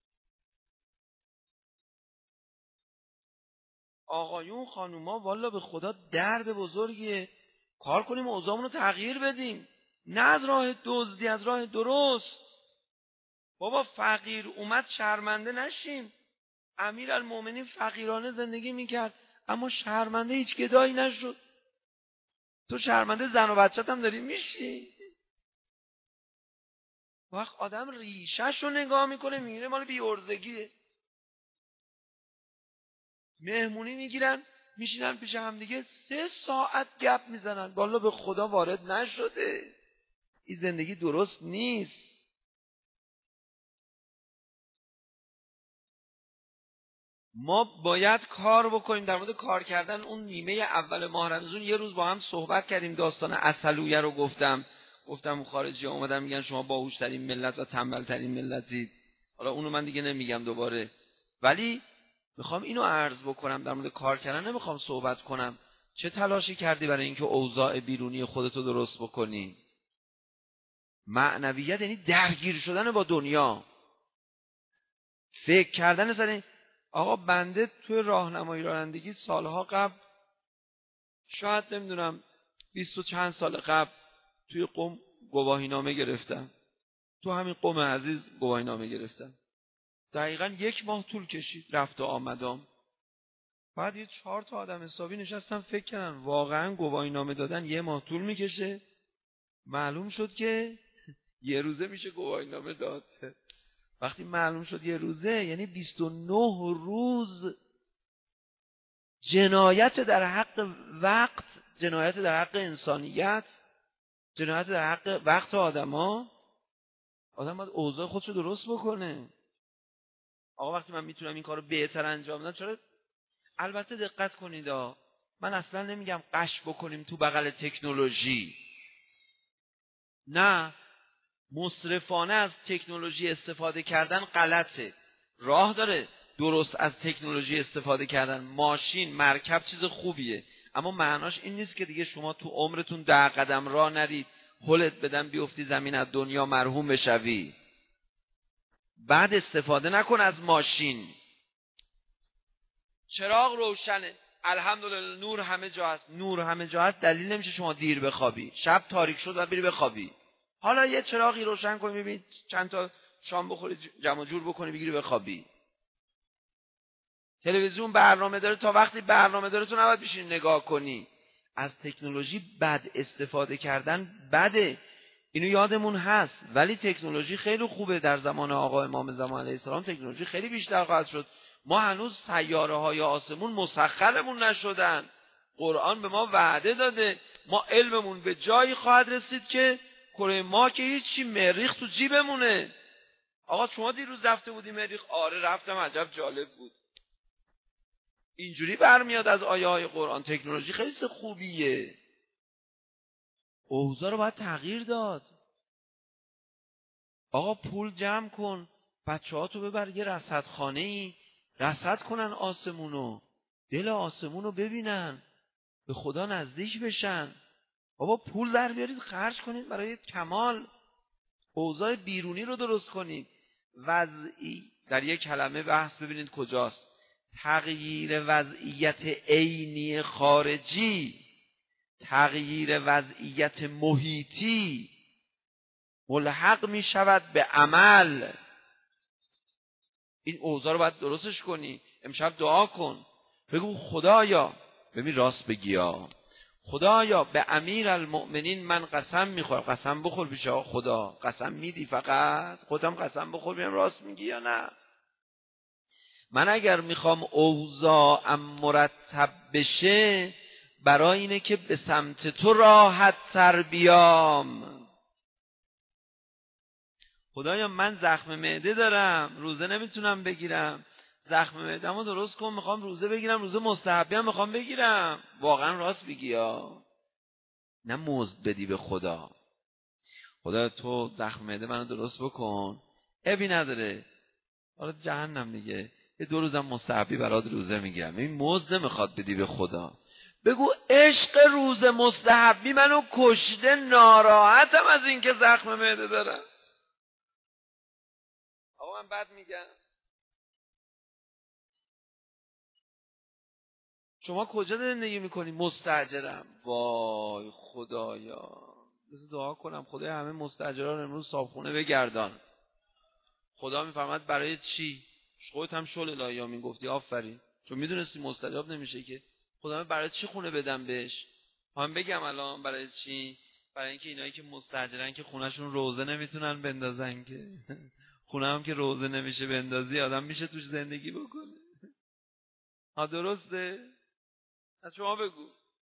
آقایون خانوما والا به خدا درد بزرگیه. کار کنیم اوضاعمون رو تغییر بدیم، نه از راه دزدی، از راه درست. بابا فقیر اومد شرمنده نشیم. امیرالمومنین فقیرانه زندگی میکرد اما شرمنده هیچ گدایی نشد. تو شرمنده زن و بچت هم داری میشی. وقت آدم ریشش رو نگاه میکنه میگیره مال بی‌عرضگیه. مهمونی میگیرن میشینن پیش هم دیگه 3 ساعت گپ میزنن. والا به خدا وارد نشده. این زندگی درست نیست. ما باید کار بکنیم. در مورد کار کردن اون نیمه اول ماه رمضان یه روز با هم صحبت کردیم. داستان عسلویه رو گفتم خارجی ها اومدن میگن شما باهوش‌ترین ملت و تنبل‌ترین ملتید. حالا اونو من دیگه نمیگم دوباره، ولی میخوام اینو عرض بکنم. در مورد کار کردن نمیخوام صحبت کنم. چه تلاشی کردی برای اینکه اوضاع بیرونی خودتو درست بکنی؟ معنویت یعنی درگیر شدن با دنیا، فکر کردن سر آقا بنده توی راهنمایی رانندگی سالها قبل، شاید نمیدونم 20 و چند سال قبل، توی قم گواهینامه گرفتم. تو همین قم عزیز گواهینامه گرفتم. دقیقاً 1 ماه طول کشید رفت و آمدم. بعد یه 4 تا آدم حسابی نشستم فکر کردم واقعاً گواهینامه دادن 1 ماه طول میکشه. معلوم شد که 1 روزه میشه گواهینامه داد. وقتی معلوم شد 1 روزه یعنی 29 روز جنایت در حق وقت، جنایت در حق انسانیت، جنایت در حق وقت آدما. آدم باید اوضاع خودشو درست بکنه. آقا وقتی من میتونم این کارو بهتر انجام بدم چرا؟ البته دقت کنید من اصلا نمیگم قش بکنیم تو بغل تکنولوژی. نه، مصرفانه از تکنولوژی استفاده کردن غلطه. راه داره درست از تکنولوژی استفاده کردن. ماشین، مرکب چیز خوبیه، اما معناش این نیست که دیگه شما تو عمرتون 10 قدم راه نرید، هلت بدن بیفتی زمین از دنیا مرحوم بشوی. بعد استفاده نکن از ماشین. چراغ روشنه، الحمدلله نور همه جا هست. نور همه جا هست دلیل نمیشه شما دیر بخوابی. شب تاریک شد و بری بخوابی. حالا یه چراغی روشن کنی ببین چند تا شام بخوری جمع جور بکنی بگیری بخوابی. تلویزیون برنامه داره، تا وقتی برنامه داره تو نباید بشینی نگاه کنی. از تکنولوژی بد استفاده کردن بده، اینو یادمون هست. ولی تکنولوژی خیلی خوبه. در زمان آقا امام زمان علیه السلام تکنولوژی خیلی بیشتر خواهد شد. ما هنوز سیاره های آسمون مسخرمون نشدن. قرآن به ما وعده داده ما علممون به جایی خواهد رسید که کره ما که هیچی، مریخ تو جیبمونه. آقا شما دیروز رفته بودی مریخ؟ آره رفتم، عجب جالب بود. اینجوری برمیاد از آیه های قرآن. تکنولوژی خیلی خوبیه. اوضاع رو باید تغییر داد. آقا پول جمع کن، بچه‌هاتو ببر یه رصدخانه‌ای، رصد کنن آسمونو، دل آسمونو ببینن، به خدا نزدیک بشن. بابا پول در بیارید خرج کنید برای کمال. اوضاع بیرونی رو درست کنید. وضعی در یک کلمه بحث ببینید کجاست. تغییر وضعیت عینی خارجی، تغییر وضعیت محیطی ملحق می شود به عمل. این اوضاع رو باید درستش کنی. امشب دعا کن، بگو خدایا، ببین راست بگی خدایا به امیرالمؤمنین من قسم میخورم. قسم بخور پیش خدا. قسم میدی فقط خودم قسم بخور ببینم راست میگی یا نه. من اگر میخوام اوضاعم مرتب بشه برای اینه که به سمت تو راحت تر بیام. خدایا من زخم معده دارم، روزه نمیتونم بگیرم، زخم معده‌مو درست کن، میخوام روزه بگیرم، روزه مستحبی هم میخوام بگیرم. واقعا راست میگی نه مزد بدی به خدا. خدا تو زخم معده منو درست بکن، عیبی نداره، حالا جهنم دیگه، یه 2 روزم مستحبی برات روزه میگیرم. این مزد نمیخواد بدی به خدا. بگو عشق روز مستحبی منو کشته، ناراحتم از اینکه زخم معده دارم. من بد میگم؟ شما کجا زندگی میکنی؟ مستاجرم. وای خدایا، بذار دعا کنم خدای همه مستاجران امروز صابخونه بگردان. خدا میفرماد برای چی؟ خودت هم شل الهی میگفتی آفرین، چون میدونستی مستجاب نمیشه که. خدا برای چی خونه بدم بهش؟ من بگم الان برای چی؟ برای اینکه اینایی که مستاجرن که خونهشون روزه نمیتونن بندازن که خونه هم که روزه نمیشه بندازی آدم میشه توش زندگی بکنه. ها درسته؟ از شما بگو.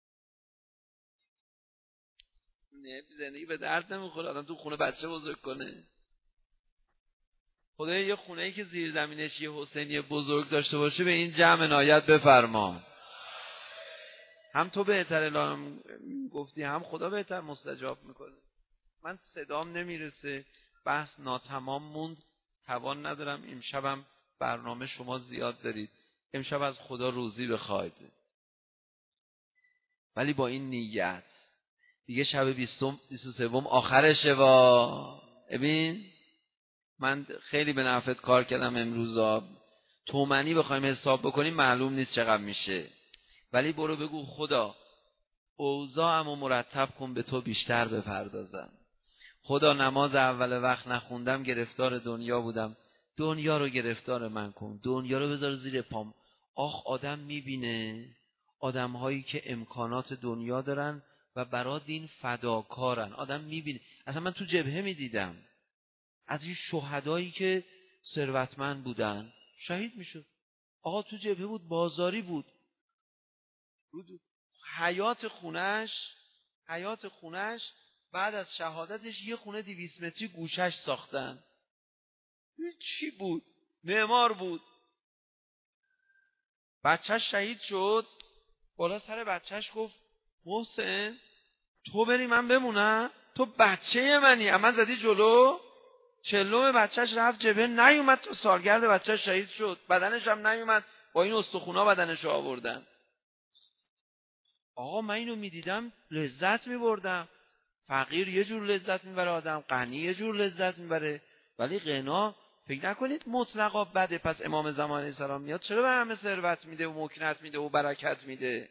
نه زندگی به درد نمیخوره آدم تو خونه بچه بزرگ کنه. خدایا یه خونه‌ای که زیر زمینش یه حسینی بزرگ داشته باشه به این جمع عنایت بفرما. هم تو بهتر الهی گفتی، هم خدا بهتر مستجاب میکنه. من صدام نمیرسه، بحث ناتمام موند، توان ندارم. امشبم برنامه شما زیاد دارید، امشب از خدا روزی بخواید، ولی با این نیت دیگه شب 23 آخرشه. ببین من خیلی به نفعت کار کردم امروزا، تومنی بخوایم حساب بکنیم معلوم نیست چقدر میشه، ولی برو بگو خدا اوضاعمو مرتب کن به تو بیشتر بپردازم. خدا نماز اول وقت نخوندم، گرفتار دنیا بودم، دنیا رو گرفتار من کن، دنیا رو بذار زیر پام. آخ آدم میبینه آدم هایی که امکانات دنیا دارن و برای دین فداکارن. آدم میبینه، اصلا من تو جبهه میدیدم از این شهدایی که ثروتمند بودن شهید میشد. آقا تو جبهه بود، بازاری بود، حیات خونش بعد از شهادتش یه خونه 200 متری گوشش ساختن. چی بود؟ معمار بود. بچهش شهید شد، بالا سر بچهش گفت محسن تو بری من بمونم؟ تو بچه منی، اما زدی جلو. 40 بچهش رفت جبهه، نیومد تا سالگرد بچهش شهید شد، بدنش هم نیومد، با این استخونا بدنش آوردن. آقا من اینو میدیدم لذت میبردم. فقیر یه جور لذت میبره آدم، غنی یه جور لذت میبره، ولی غنا فکر نکنید مطلقا بده. پس امام زمان علیه السلام میاد چرا به همه ثروت میده و مکنت میده و برکت میده؟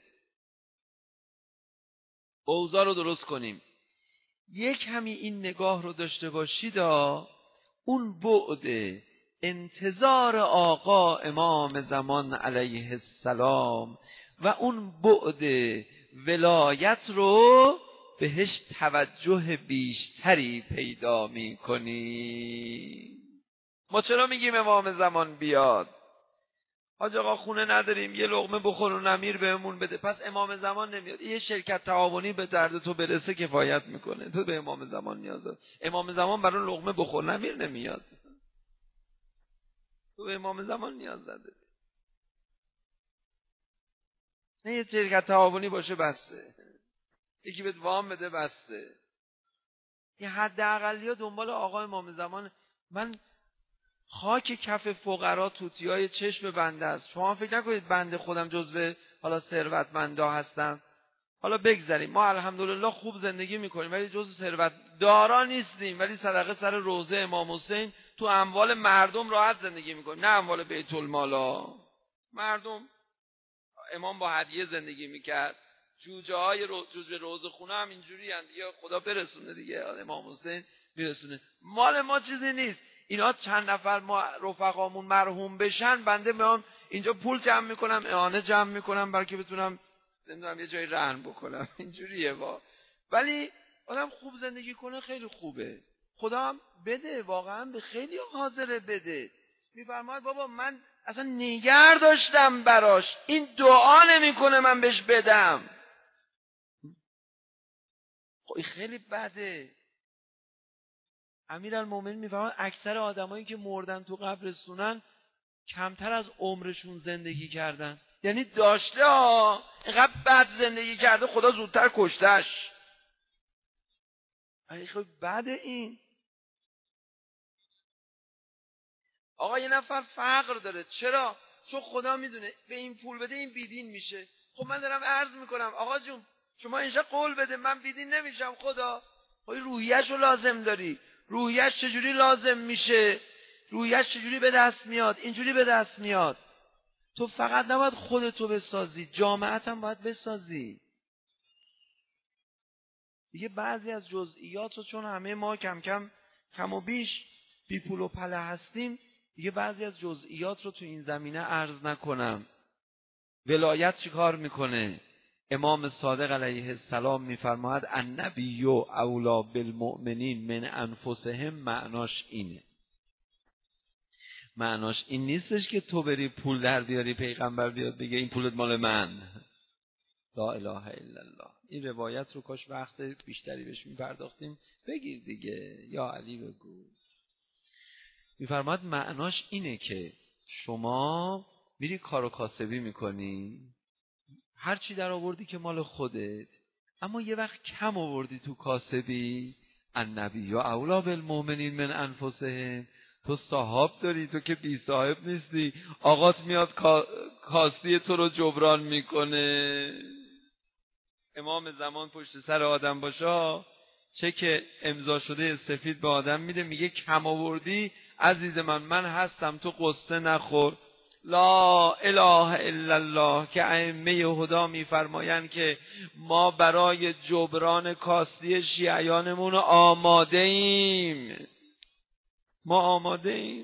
اوضاع رو درست کنیم. یک کمی این نگاه رو داشته باشید، اون بعد انتظار آقا امام زمان علیه السلام و اون بعد ولایت رو بهش توجه بیشتری پیدا میکنی. ما چرا میگیم امام زمان بیاد؟ حاج آقا خونه نداریم، یه لقمه بخور و نمیر بهمون بده. پس امام زمان نمیاد. یه شرکت تعاونی به درد تو برسه کفایت میکنه، تو به امام زمان نیاز داری. امام زمان برای لقمه بخور نمیر نمیاد، تو به امام زمان نیاز داری. نه یه شرکت تعاونی باشه بسته، یکی بهت وام بده بسته. یه حداقلیا دنبال آقا امام زمان. من خاک کف فقرا توتیای چشم بنده است. شما فکر نکنید بنده خودم جزو حالا ثروتمندا هستم. حالا بگذاریم ما الحمدلله خوب زندگی میکنیم ولی جزو ثروت دارا نیستیم، ولی صدقه سر روزه امام حسین تو اموال مردم راحت زندگی میکنیم، نه اموال بیت المالا. مردم امام با هدیه زندگی میکرد، جوجه های جوجه روز خونه هم اینجوری هم دیگه، خدا برسونه دیگه، امام حسین میرسونه. مال ما چیزی نیست. اینا چند نفر ما رفقامون مرحوم بشن، بنده میام اینجا پول جمع میکنم، اعانه جمع میکنم برای که بتونم نمیدونم یه جایی رهن بکنم. اینجوریه ولی آدم خوب زندگی کنه خیلی خوبه. خدا هم بده، واقعا به خیلی حاضره بده. میفرماید بابا من اصلا نگر داشتم براش، این دعا نمیکنه من بهش بدم. خب این خیلی بده. امیرالمومنین میفرماید اکثر آدمایی که مردن تو قبرستونن کمتر از عمرشون زندگی کردن. یعنی داشته اینقدر بد زندگی کرده خدا زودتر کشتش. خب بده این. آقا یه نفر فقر داره، چرا؟ چون خدا میدونه به این پول بده این بیدین میشه. خب من دارم عرض میکنم آقا جون شما اینجا قول بده من بیدین نمیشم. خدا خب روحیه‌شو لازم داری. روحیه‌ش چجوری لازم میشه؟ رویش چجوری به دست میاد، اینجوری به دست میاد. تو فقط نباید خودتو بسازی، جامعت هم باید بسازی. دیگه بعضی از جزئیات رو چون همه ما کم و بیش بی پول و پله هستیم، دیگه بعضی از جزئیات رو تو این زمینه عرض نکنم. ولایت چی کار میکنه؟ امام صادق علیه السلام میفرماید النبی اولی بالمؤمنین من انفسهم. معناش اینه. معناش این نیستش که تو بری پول در بیاری پیغمبر بیاد بگه این پولت مال من. لا اله الا الله. این روایت رو کاش وقت بیشتری بهش میپرداختیم. بگیر دیگه، یا علی بگو. میفرماید معناش اینه که شما میری کار و کاسبی میکنی، هر چی در آوردی که مال خودت، اما یه وقت کم آوردی تو کاسبی، النبی اولی بالمؤمنین من انفسهم. تو صاحب داری، تو که بی صاحب نیستی. آقات میاد کاستی تو رو جبران میکنه. امام زمان پشت سر آدم باشه، چه که امضا شده سفید به آدم میده، میگه کم آوردی عزیز من هستم، تو قصه نخور. لا اله الا الله. که ائمه هدا میفرمایند که ما برای جبران کاستی شیعیانمون آماده ایم. ما آماده ایم.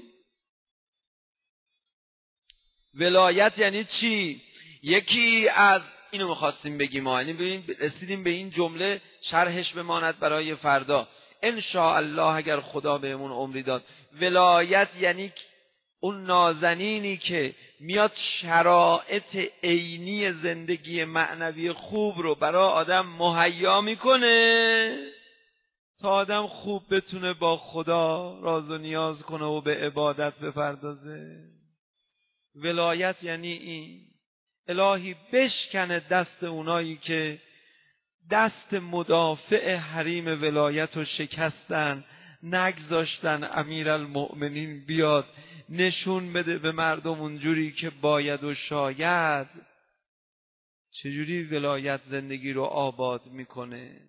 ولایت یعنی چی؟ یکی از اینو میخواستیم بگیم ما، یعنی ببین رسیدیم به این جمله، شرحش بماند برای فردا ان شاء الله اگر خدا بهمون عمری داد. ولایت یعنی اون نازنینی که میاد شرایط عینی زندگی معنوی خوب رو برای آدم مهیا میکنه تا آدم خوب بتونه با خدا راز و نیاز کنه و به عبادت بپردازه. ولایت یعنی این. الهی بشکنه دست اونایی که دست مدافع حریم ولایت رو شکستن، نگذاشتن امیرالمؤمنین بیاد نشون بده به مردم اونجوری که باید و شاید چجوری ولایت زندگی رو آباد میکنه.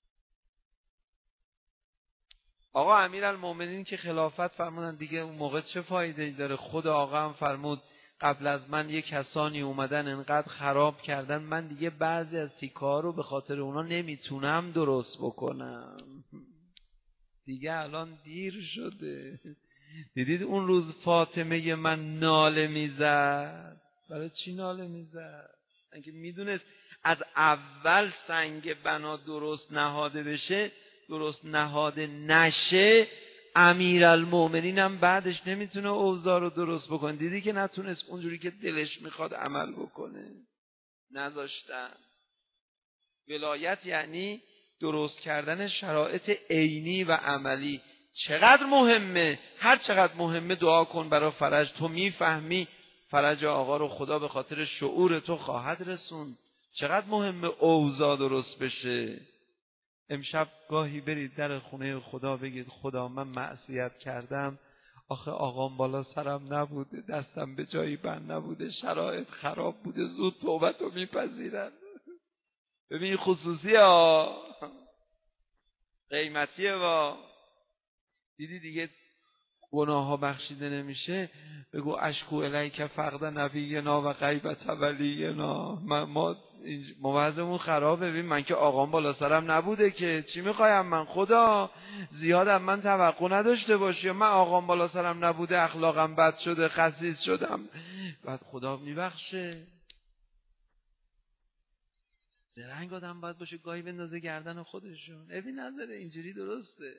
آقا امیرالمؤمنین که خلافت فرمودن دیگه، اون موقع چه فایده‌ای داره؟ خود آقا هم فرمود قبل از من یه کسانی اومدن انقدر خراب کردن، من دیگه بعضی از تیکه‌ها رو به خاطر اونا نمیتونم درست بکنم. دیگه الان دیر شده. دیدید اون روز فاطمه من ناله میزد. برای چی ناله میزد؟ اینکه میدونست از اول سنگ بنا درست نهاده بشه، درست نهاده نشه، امیرالمؤمنین هم بعدش نمیتونه اوضاع رو درست بکنه. دیدی که نتونست اونجوری که دلش میخواد عمل بکنه، نذاشتن. ولایت یعنی درست کردن شرایط عینی و عملی. چقدر مهمه، هر چقدر مهمه دعا کن برای فرج. تو میفهمی فرج آقا رو خدا به خاطر شعور تو خواهد رسون. چقدر مهمه اوضاع درست بشه. امشب گاهی برید در خونه خدا بگید خدا من معصیت کردم، آخه آقام بالا سرم نبوده، دستم به جایی بند نبوده، شرایط خراب بوده، زود توبتو میپذیرن. ببین خصوصی ها، قیمتیه وا. دیدی دیگه گناه ها بخشیده نمیشه، بگو اشکو الیک فقد نبینا و غیبت ولینا. ما موضوعمون خرابه. ببین من که آقام بالا سرم نبوده که چی میخوایم من؟ خدا زیادم من توقع نداشته باشی. من آقام بالا سرم نبوده، اخلاقم بد شده، خسیس شدم، بعد خدا میبخشه. درنگ آدم باید باشه گاهی بندازه گردن خودشون. ببین نداره اینجوری درسته.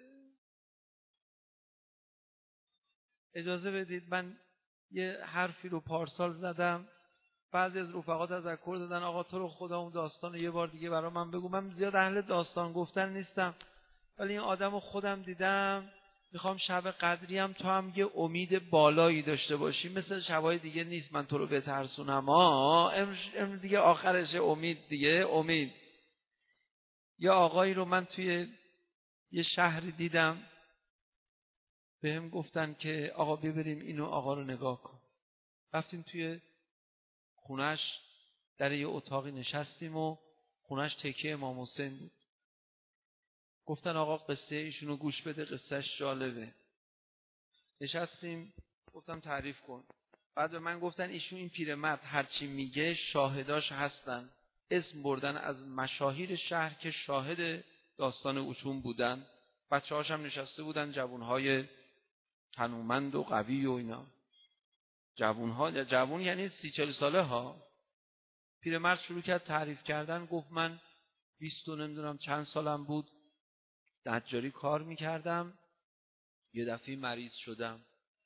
اجازه بدید من یه حرفی رو پارسال زدم، بعضی از رفقا تذکر دادن آقا تو رو خدا اون داستان یه بار دیگه برای من بگو. من زیاد اهل داستان گفتن نیستم، ولی این آدمو خودم دیدم، میخوام شب قدری هم تو هم یه امید بالایی داشته باشی، مثل شبای دیگه نیست من تو رو بترسونم. امروز دیگه آخرش امید دیگه، امید. یه آقایی رو من توی یه شهری دیدم، بهم گفتن که آقا ببریم اینو آقا رو نگاه کن. رفتیم توی خونش، در یه اتاقی نشستیم و خونش تکیه امام حسین بود. گفتن آقا قصه ایشونو گوش بده، قصهش جالبه. نشستیم، گفتم تعریف کن. بعد به من گفتن ایشون این پیرمرد هرچی میگه شاهداش هستن، اسم بردن از مشاهیر شهر که شاهد داستان ایشون بودن. بچه‌هاش هم نشسته بودن، جوانهای تنومند و قوی و اینا. جوان یعنی 30-40 ساله ها. پیرمرد شروع کرد تعریف کردن، گفت من 20 نمیدونم چند سالم بود، نجاری کار میکردم، یه دفعه مریض شدم.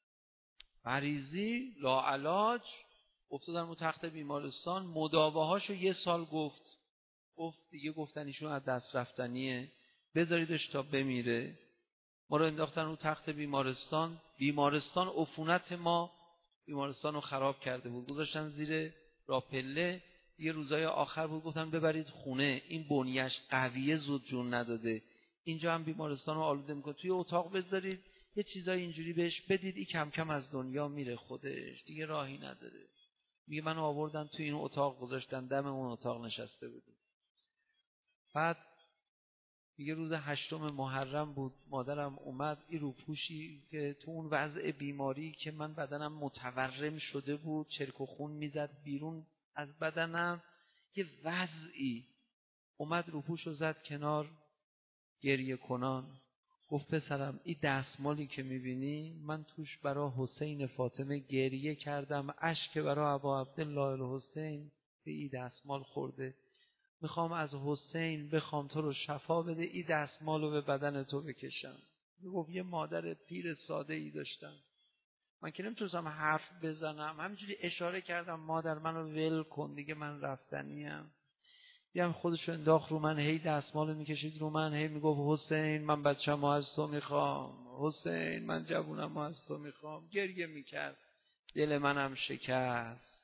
مریضی لاعلاج افتادم رو تخت بیمارستان، مداواهاشو 1 سال گفت دیگه گفتن ایشون از دست رفتنیه، بذاریدش تا بمیره. ما رو انداختن رو تخت بیمارستان عفونت ما بیمارستان رو خراب کرده بود، گذاشتن زیر راپله. یه روزای آخر بود، گفتن ببرید خونه، این بنیش قویه زود جون نداده، اینجا هم بیمارستان رو آلوده میکنه، توی اتاق بذارید یه چیزای اینجوری بهش بدید، این کم کم از دنیا میره، خودش دیگه راهی نداره. میگه منو آوردن توی این اتاق گذاشتن، دم اون اتاق نشسته بودیم. بعد میگه روز 8 محرم بود، مادرم اومد، این روپوشی که تو اون وضع بیماری که من بدنم متورم شده بود، چرک و خون میزد بیرون از بدنم، یه وضعی، اومد روپوشو زد کنار، گریه کنان گفت پسرم این دستمالی که میبینی من توش برای حسین فاطمه گریه کردم، اشک برای ابا عبدالله الحسین به این دستمال خورده، میخوام از حسین بخوام تو رو شفا بده، این دستمالو به بدن تو بکشم. گفت یه مادر پیر ساده ای داشتم، من که نمیتونستم حرف بزنم، همینجوری اشاره کردم مادر منو ول کن دیگه، من رفتنیم. دیدم خودشو انداخت رو من، هی دستمالو میکشید رو من، هی میگفت حسین من بچه‌مو از تو میخوام، حسین من جوونمو از تو میخوام. گریه میکرد، دل منم شکست.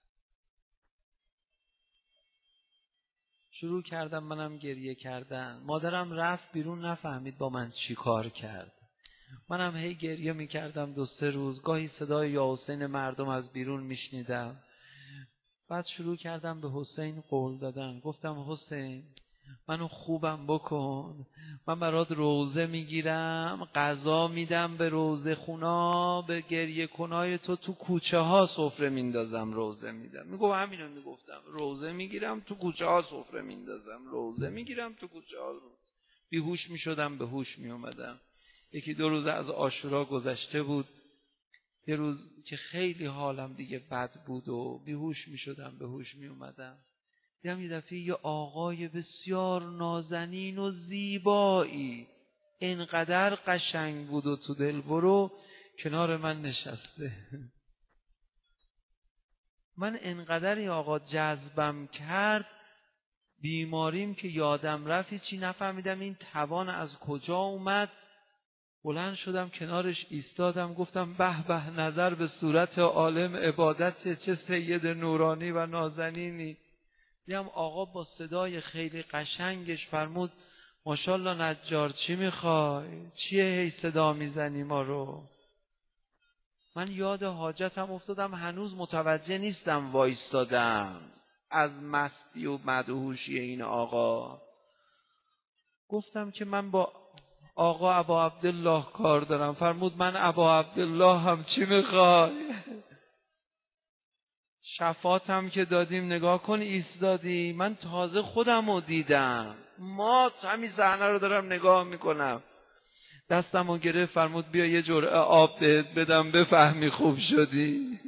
شروع کردم منم گریه کردن. مادرم رفت بیرون، نفهمید با من چی کار کرد. منم هی گریه میکردم 2-3 روز، گاهی صدای یا حسین مردم از بیرون میشنیدم. بعد شروع کردم به حسین قول دادن، گفتم حسین منو خوبم بکن، من برات روزه میگیرم، غذا میدم به روزه خونا، به گریه کنای تو کوچه ها سفره میندازم، روزه میدم. میگم همینو میگفتم، روزه میگیرم تو کوچه ها سفره میندازم، روزه میگیرم تو کوچه ها. بیهوش میشدم، به هوش میومدم. 1-2 روز از عاشورا گذشته بود، یه روز که خیلی حالم دیگه بد بود و بیهوش میشدم، به هوش میومدم، دیدم یه دفعه یه آقای بسیار نازنین و زیبایی، اینقدر قشنگ بود و تو دل برو، کنار من نشسته. من اینقدر این آقا جذبم کرد، بیماریم که یادم رفت، چی نفهمیدم این توان از کجا اومد. بلند شدم کنارش ایستادم، گفتم به به، نظر به صورت عالم عبادت، چه سید نورانی و نازنینی. دیدم آقا با صدای خیلی قشنگش فرمود ماشاءالله نجار چی میخوای؟ چیه هی صدا میزنی ما رو؟ من یاد حاجتم افتادم، هنوز متوجه نیستم وایستادم از مستی و مدهوشی این آقا. گفتم که من با آقا ابا عبدالله کار دارم. فرمود من ابا عبدالله هم، چی میخوای؟ شفاعتم که دادیم نگاه کن ایستادی، من تازه خودم رو دیدم، ما همین صحنه رو دارم نگاه میکنم. دستم رو گرفت، فرمود بیا یه جرعه آب بهت بدم بفهمی خوب شدی.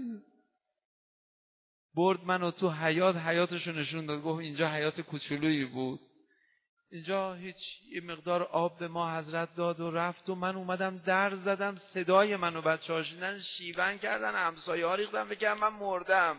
برد منو تو حیاتشو نشون داد، گفت اینجا حیات کوچولویی بود، اینجا هیچ، یه مقدار آب به ما حضرت داد و رفت. و من اومدم در زدم، صدای منو بچه‌ها شنیدن، شیون کردن، همسایه ها ریختن بگم من مردم.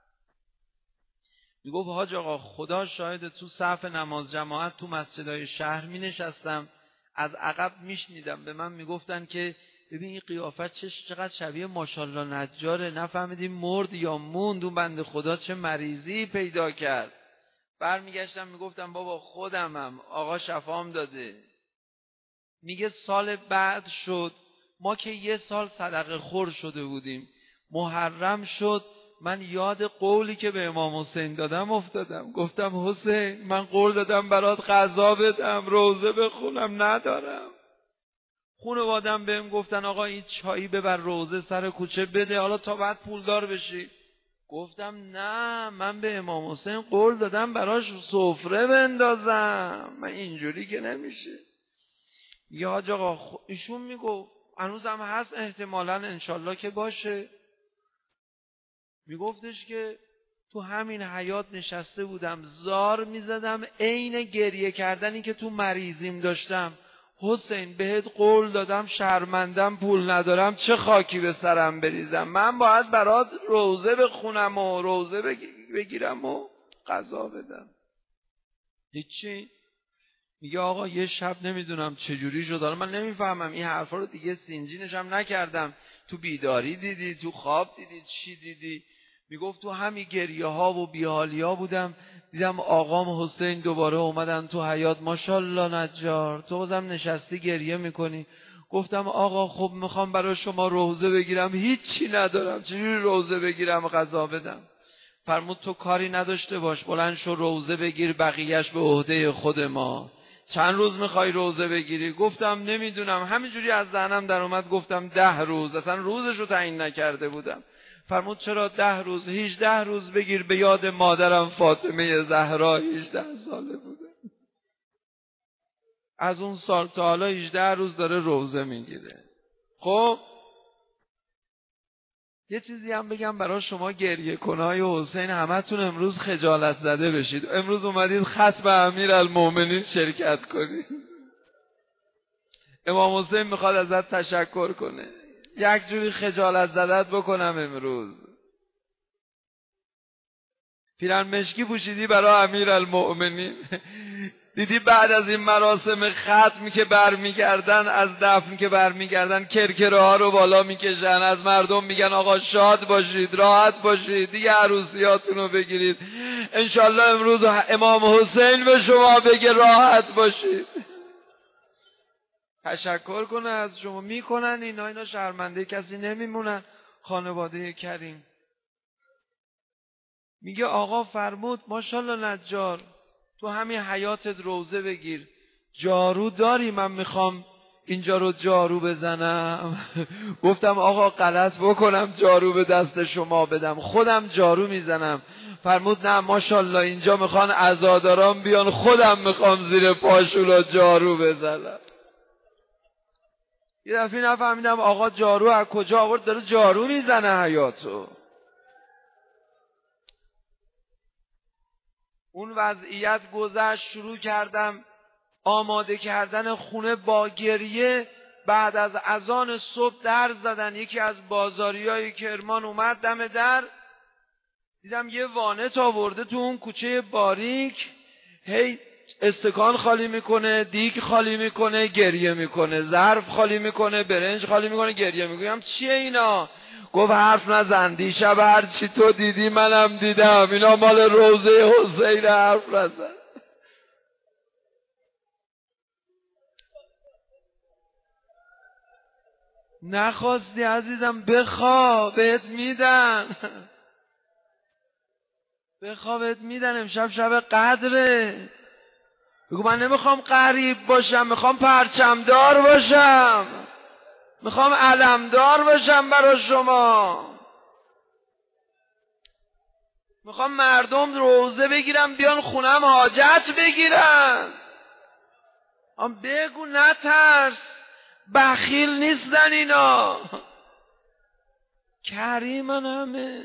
میگفت حاج آقا خدا شاهد، تو صف نماز جماعت تو مسجدهای شهر می نشستم، از عقب میشنیدم، به من میگفتن که ببین این قیافت چقدر شبیه ماشاءالله نجاره، نفهمیدیم مرد یا موند، اون بنده خدا چه مریضی پیدا کرد. برمیگشتم میگفتم بابا خودمم، آقا شفام داده. میگه سال بعد شد، ما که 1 سال صدقه خور شده بودیم، محرم شد، من یاد قولی که به امام حسین دادم افتادم. گفتم حسین من قول دادم برات غذا بدم، روزه بخونم، ندارم. خانواده‌ام بهم گفتن آقا این چایی ببر روزه سر کوچه بده، حالا تا بعد پولدار بشی. گفتم نه، من به امام حسین قول دادم براش سفره بندازم، من اینجوری که نمیشه. یا حاج آقا ایشون میگفت هنوزم هست احتمالاً انشالله که باشه، میگفتش که تو همین حیات نشسته بودم زار میزدم عین گریه کردنی که تو مریضیم داشتم. حسین بهت قول دادم شرمندم پول ندارم، چه خاکی به سرم بریزم، من باید برات روزه بخونم و روزه بگیرم و قضا بدم. هیچی. میگه آقا یه شب نمیدونم چجوری شد، من نمیفهمم این حرفا رو دیگه سینجینش هم نکردم، تو بیداری دیدی، تو خواب دیدی، چی دیدی؟ میگفت تو همین گریه ها و بیحالی ها بودم، دیدم آقام حسین دوباره اومدن تو حیات. ماشاءالله نجار تو بازم نشستی گریه میکنی. گفتم آقا خب میخوام برای شما روزه بگیرم، هیچی ندارم، چجوری روزه بگیرم قضا بدم؟ فرمود تو کاری نداشته باش، بلند شو روزه بگیر، بقیهش به عهده خود ما. چند روز میخوای روزه بگیری؟ گفتم نمیدونم، همینجوری از ذهنم در اومد گفتم 10 روز، اصلا روزش رو تعیین نکرده بودم. فرمود چرا 10 روز؟ 18 روز بگیر به یاد مادرم فاطمه زهرا، 18 ساله بوده. از اون سال تا حالا 18 روز داره روزه میگیره. خب یه چیزی هم بگم برای شما گریه کنای حسین، همتون امروز خجالت زده بشید. امروز اومدید ختم امیرالمومنین شرکت کنید. امام حسین میخواد ازت تشکر کنه، یک جوری خجالت زدت بکنم امروز. پیرن مشکی پوشیدی برای امیرالمومنین، دیدی بعد از این مراسم ختم که برمیگردن، از دفن که برمیگردن، کرکره ها رو بالا میکشن، از مردم میگن آقا شاد باشید، راحت باشید، دیگه عروسیاتون رو بگیرید، انشالله امروز امام حسین به شما بگه راحت باشید. تشکر کنه از شما، میکنن اینا شرمنده کسی نمیمونن. خانواده کریم میگه آقا فرمود ماشاءالله نجار تو همین حیاتت روزه بگیر، جارو داری؟ من میخوام اینجا رو جارو بزنم. گفتم آقا غلط بکنم جارو به دست شما بدم، خودم جارو میزنم. فرمود نه ماشاءالله اینجا میخوان عزاداران بیان، خودم میخوام زیر پاشون جارو بزنم. یه دفعه نفهمیدم آقا جارو از کجا آورد داره جارو میزنه حیاتو. اون وضعیت گذشت، شروع کردم آماده کردن خونه با گریه. بعد از اذان صبح در زدن، یکی از بازاریای کرمان اومد دم در، دیدم یه وانت آورده تو اون کوچه باریک، هی استکان خالی میکنه، دیگ خالی میکنه، گریه میکنه، ظرف خالی میکنه، برنج خالی میکنه، گریه میکنه. چیه اینا؟ گفت حرف نزن، دیشب هرچی تو دیدی منم دیدم، اینا مال روزه حسین، حرف نزن. نخواستی عزیزم بخوا بهت میدن، بخوا بهت میدن. امشب شب قدره. بگو من نمیخوام غریب باشم، میخوام پرچمدار باشم، میخوام علمدار باشم برای شما، میخوام مردم روزه بگیرم بیان خونم حاجت بگیرن. بگو نترس، بخیل نیستن اینا، کریمن همه.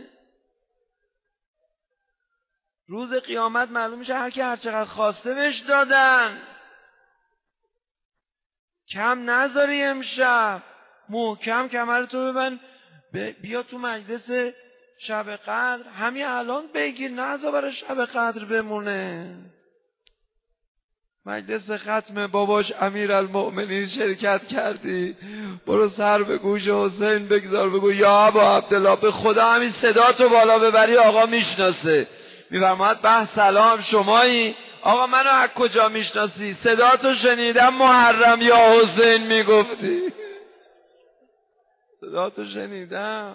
روز قیامت معلوم میشه هر کی هر چقدر خواسته بهش دادن. کم نذاری امشب، محکم کمرتو ببند، بیا تو مجلس شب قدر همین الان بگیر، نذار برای شب قدر بمونه. مجلس ختم باباش امیرالمومنین شرکت کردی، برو سر به گوش حسین بگذار، بگو یا ابا عبدالله، به خدا همین صداتو بالا ببری آقا میشناسه. میفرماید به سلام شمایی؟ آقا منو از کجا میشناسی؟ صداتو شنیدم محرم یا حسین میگفتی، صداتو شنیدم.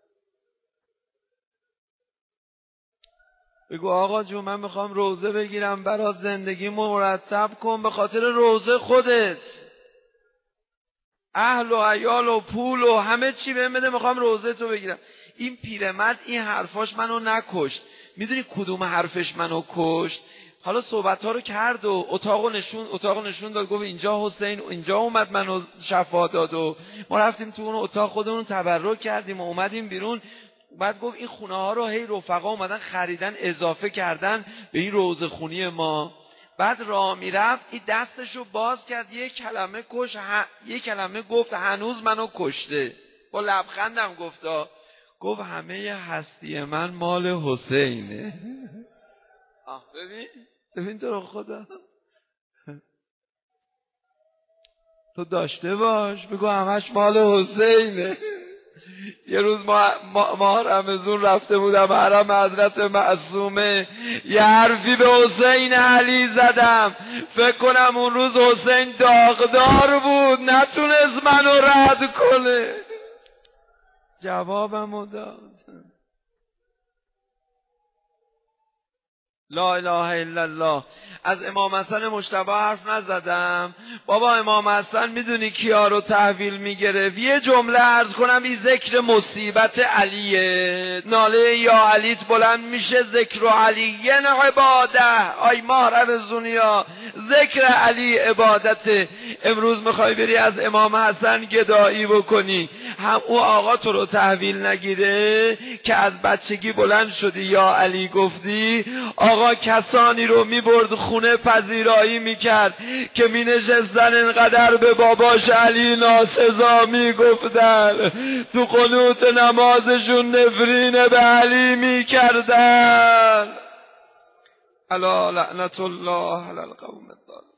بگو آقا جون من میخوام روزه بگیرم، برات زندگی مرتب کن به خاطر روزه خودت. اهل و عیال و پول و همه چی بهم بده، میخوام روزه تو بگیرم. این پیرمرد این حرفاش منو نکشت. میدونی کدوم حرفش منو کشت؟ حالا صحبت ها رو کرد و اتاقو نشون داد، گفت اینجا حسین اینجا اومد منو شفا داد و ما رفتیم تو اون اتاق خودمون تبرک کردیم و اومدیم بیرون. بعد گفت این خونه ها رو هی رفقا اومدن خریدن اضافه کردن به این روزه خونی ما. بعد راه میرفت این دستشو باز کرد، یک کلمه گفت هنوز منو کشته. با لبخندم گفت همه هستی من مال حسینه. ببین تو رو خدا، تو داشته باش بگو همش مال حسینه. یه روز ما رمضان رفته بودم حرم حضرت معصومه، یه حرفی به حسین علی زدم، فکر کنم اون روز حسین داغدار بود نتونست منو رد کنه. جوابمو داد. لا اله الا الله. از امام حسن مجتبی حرف نزدم. بابا امام حسن میدونی کیا رو تحویل میگرفت؟ یه جمله عرض کنم، این ذکر مصیبت علیه، ناله یا علیت بلند میشه، ذکر علی عباده. آی مهرب زونیا، ذکر علی عبادت. امروز میخوای بری از امام حسن گدایی بکنی، هم او آقا تو رو تحویل نگیره که از بچگی بلند شدی یا علی گفتی؟ آقا کسانی رو میبرد خونه پذیرایی میکرد که مینشستن انقدر به باباش علی ناسزا میگفتن، تو قنوت نمازشون نفرین به علی میکردن. الا لعنت الله علی القوم الظالمین.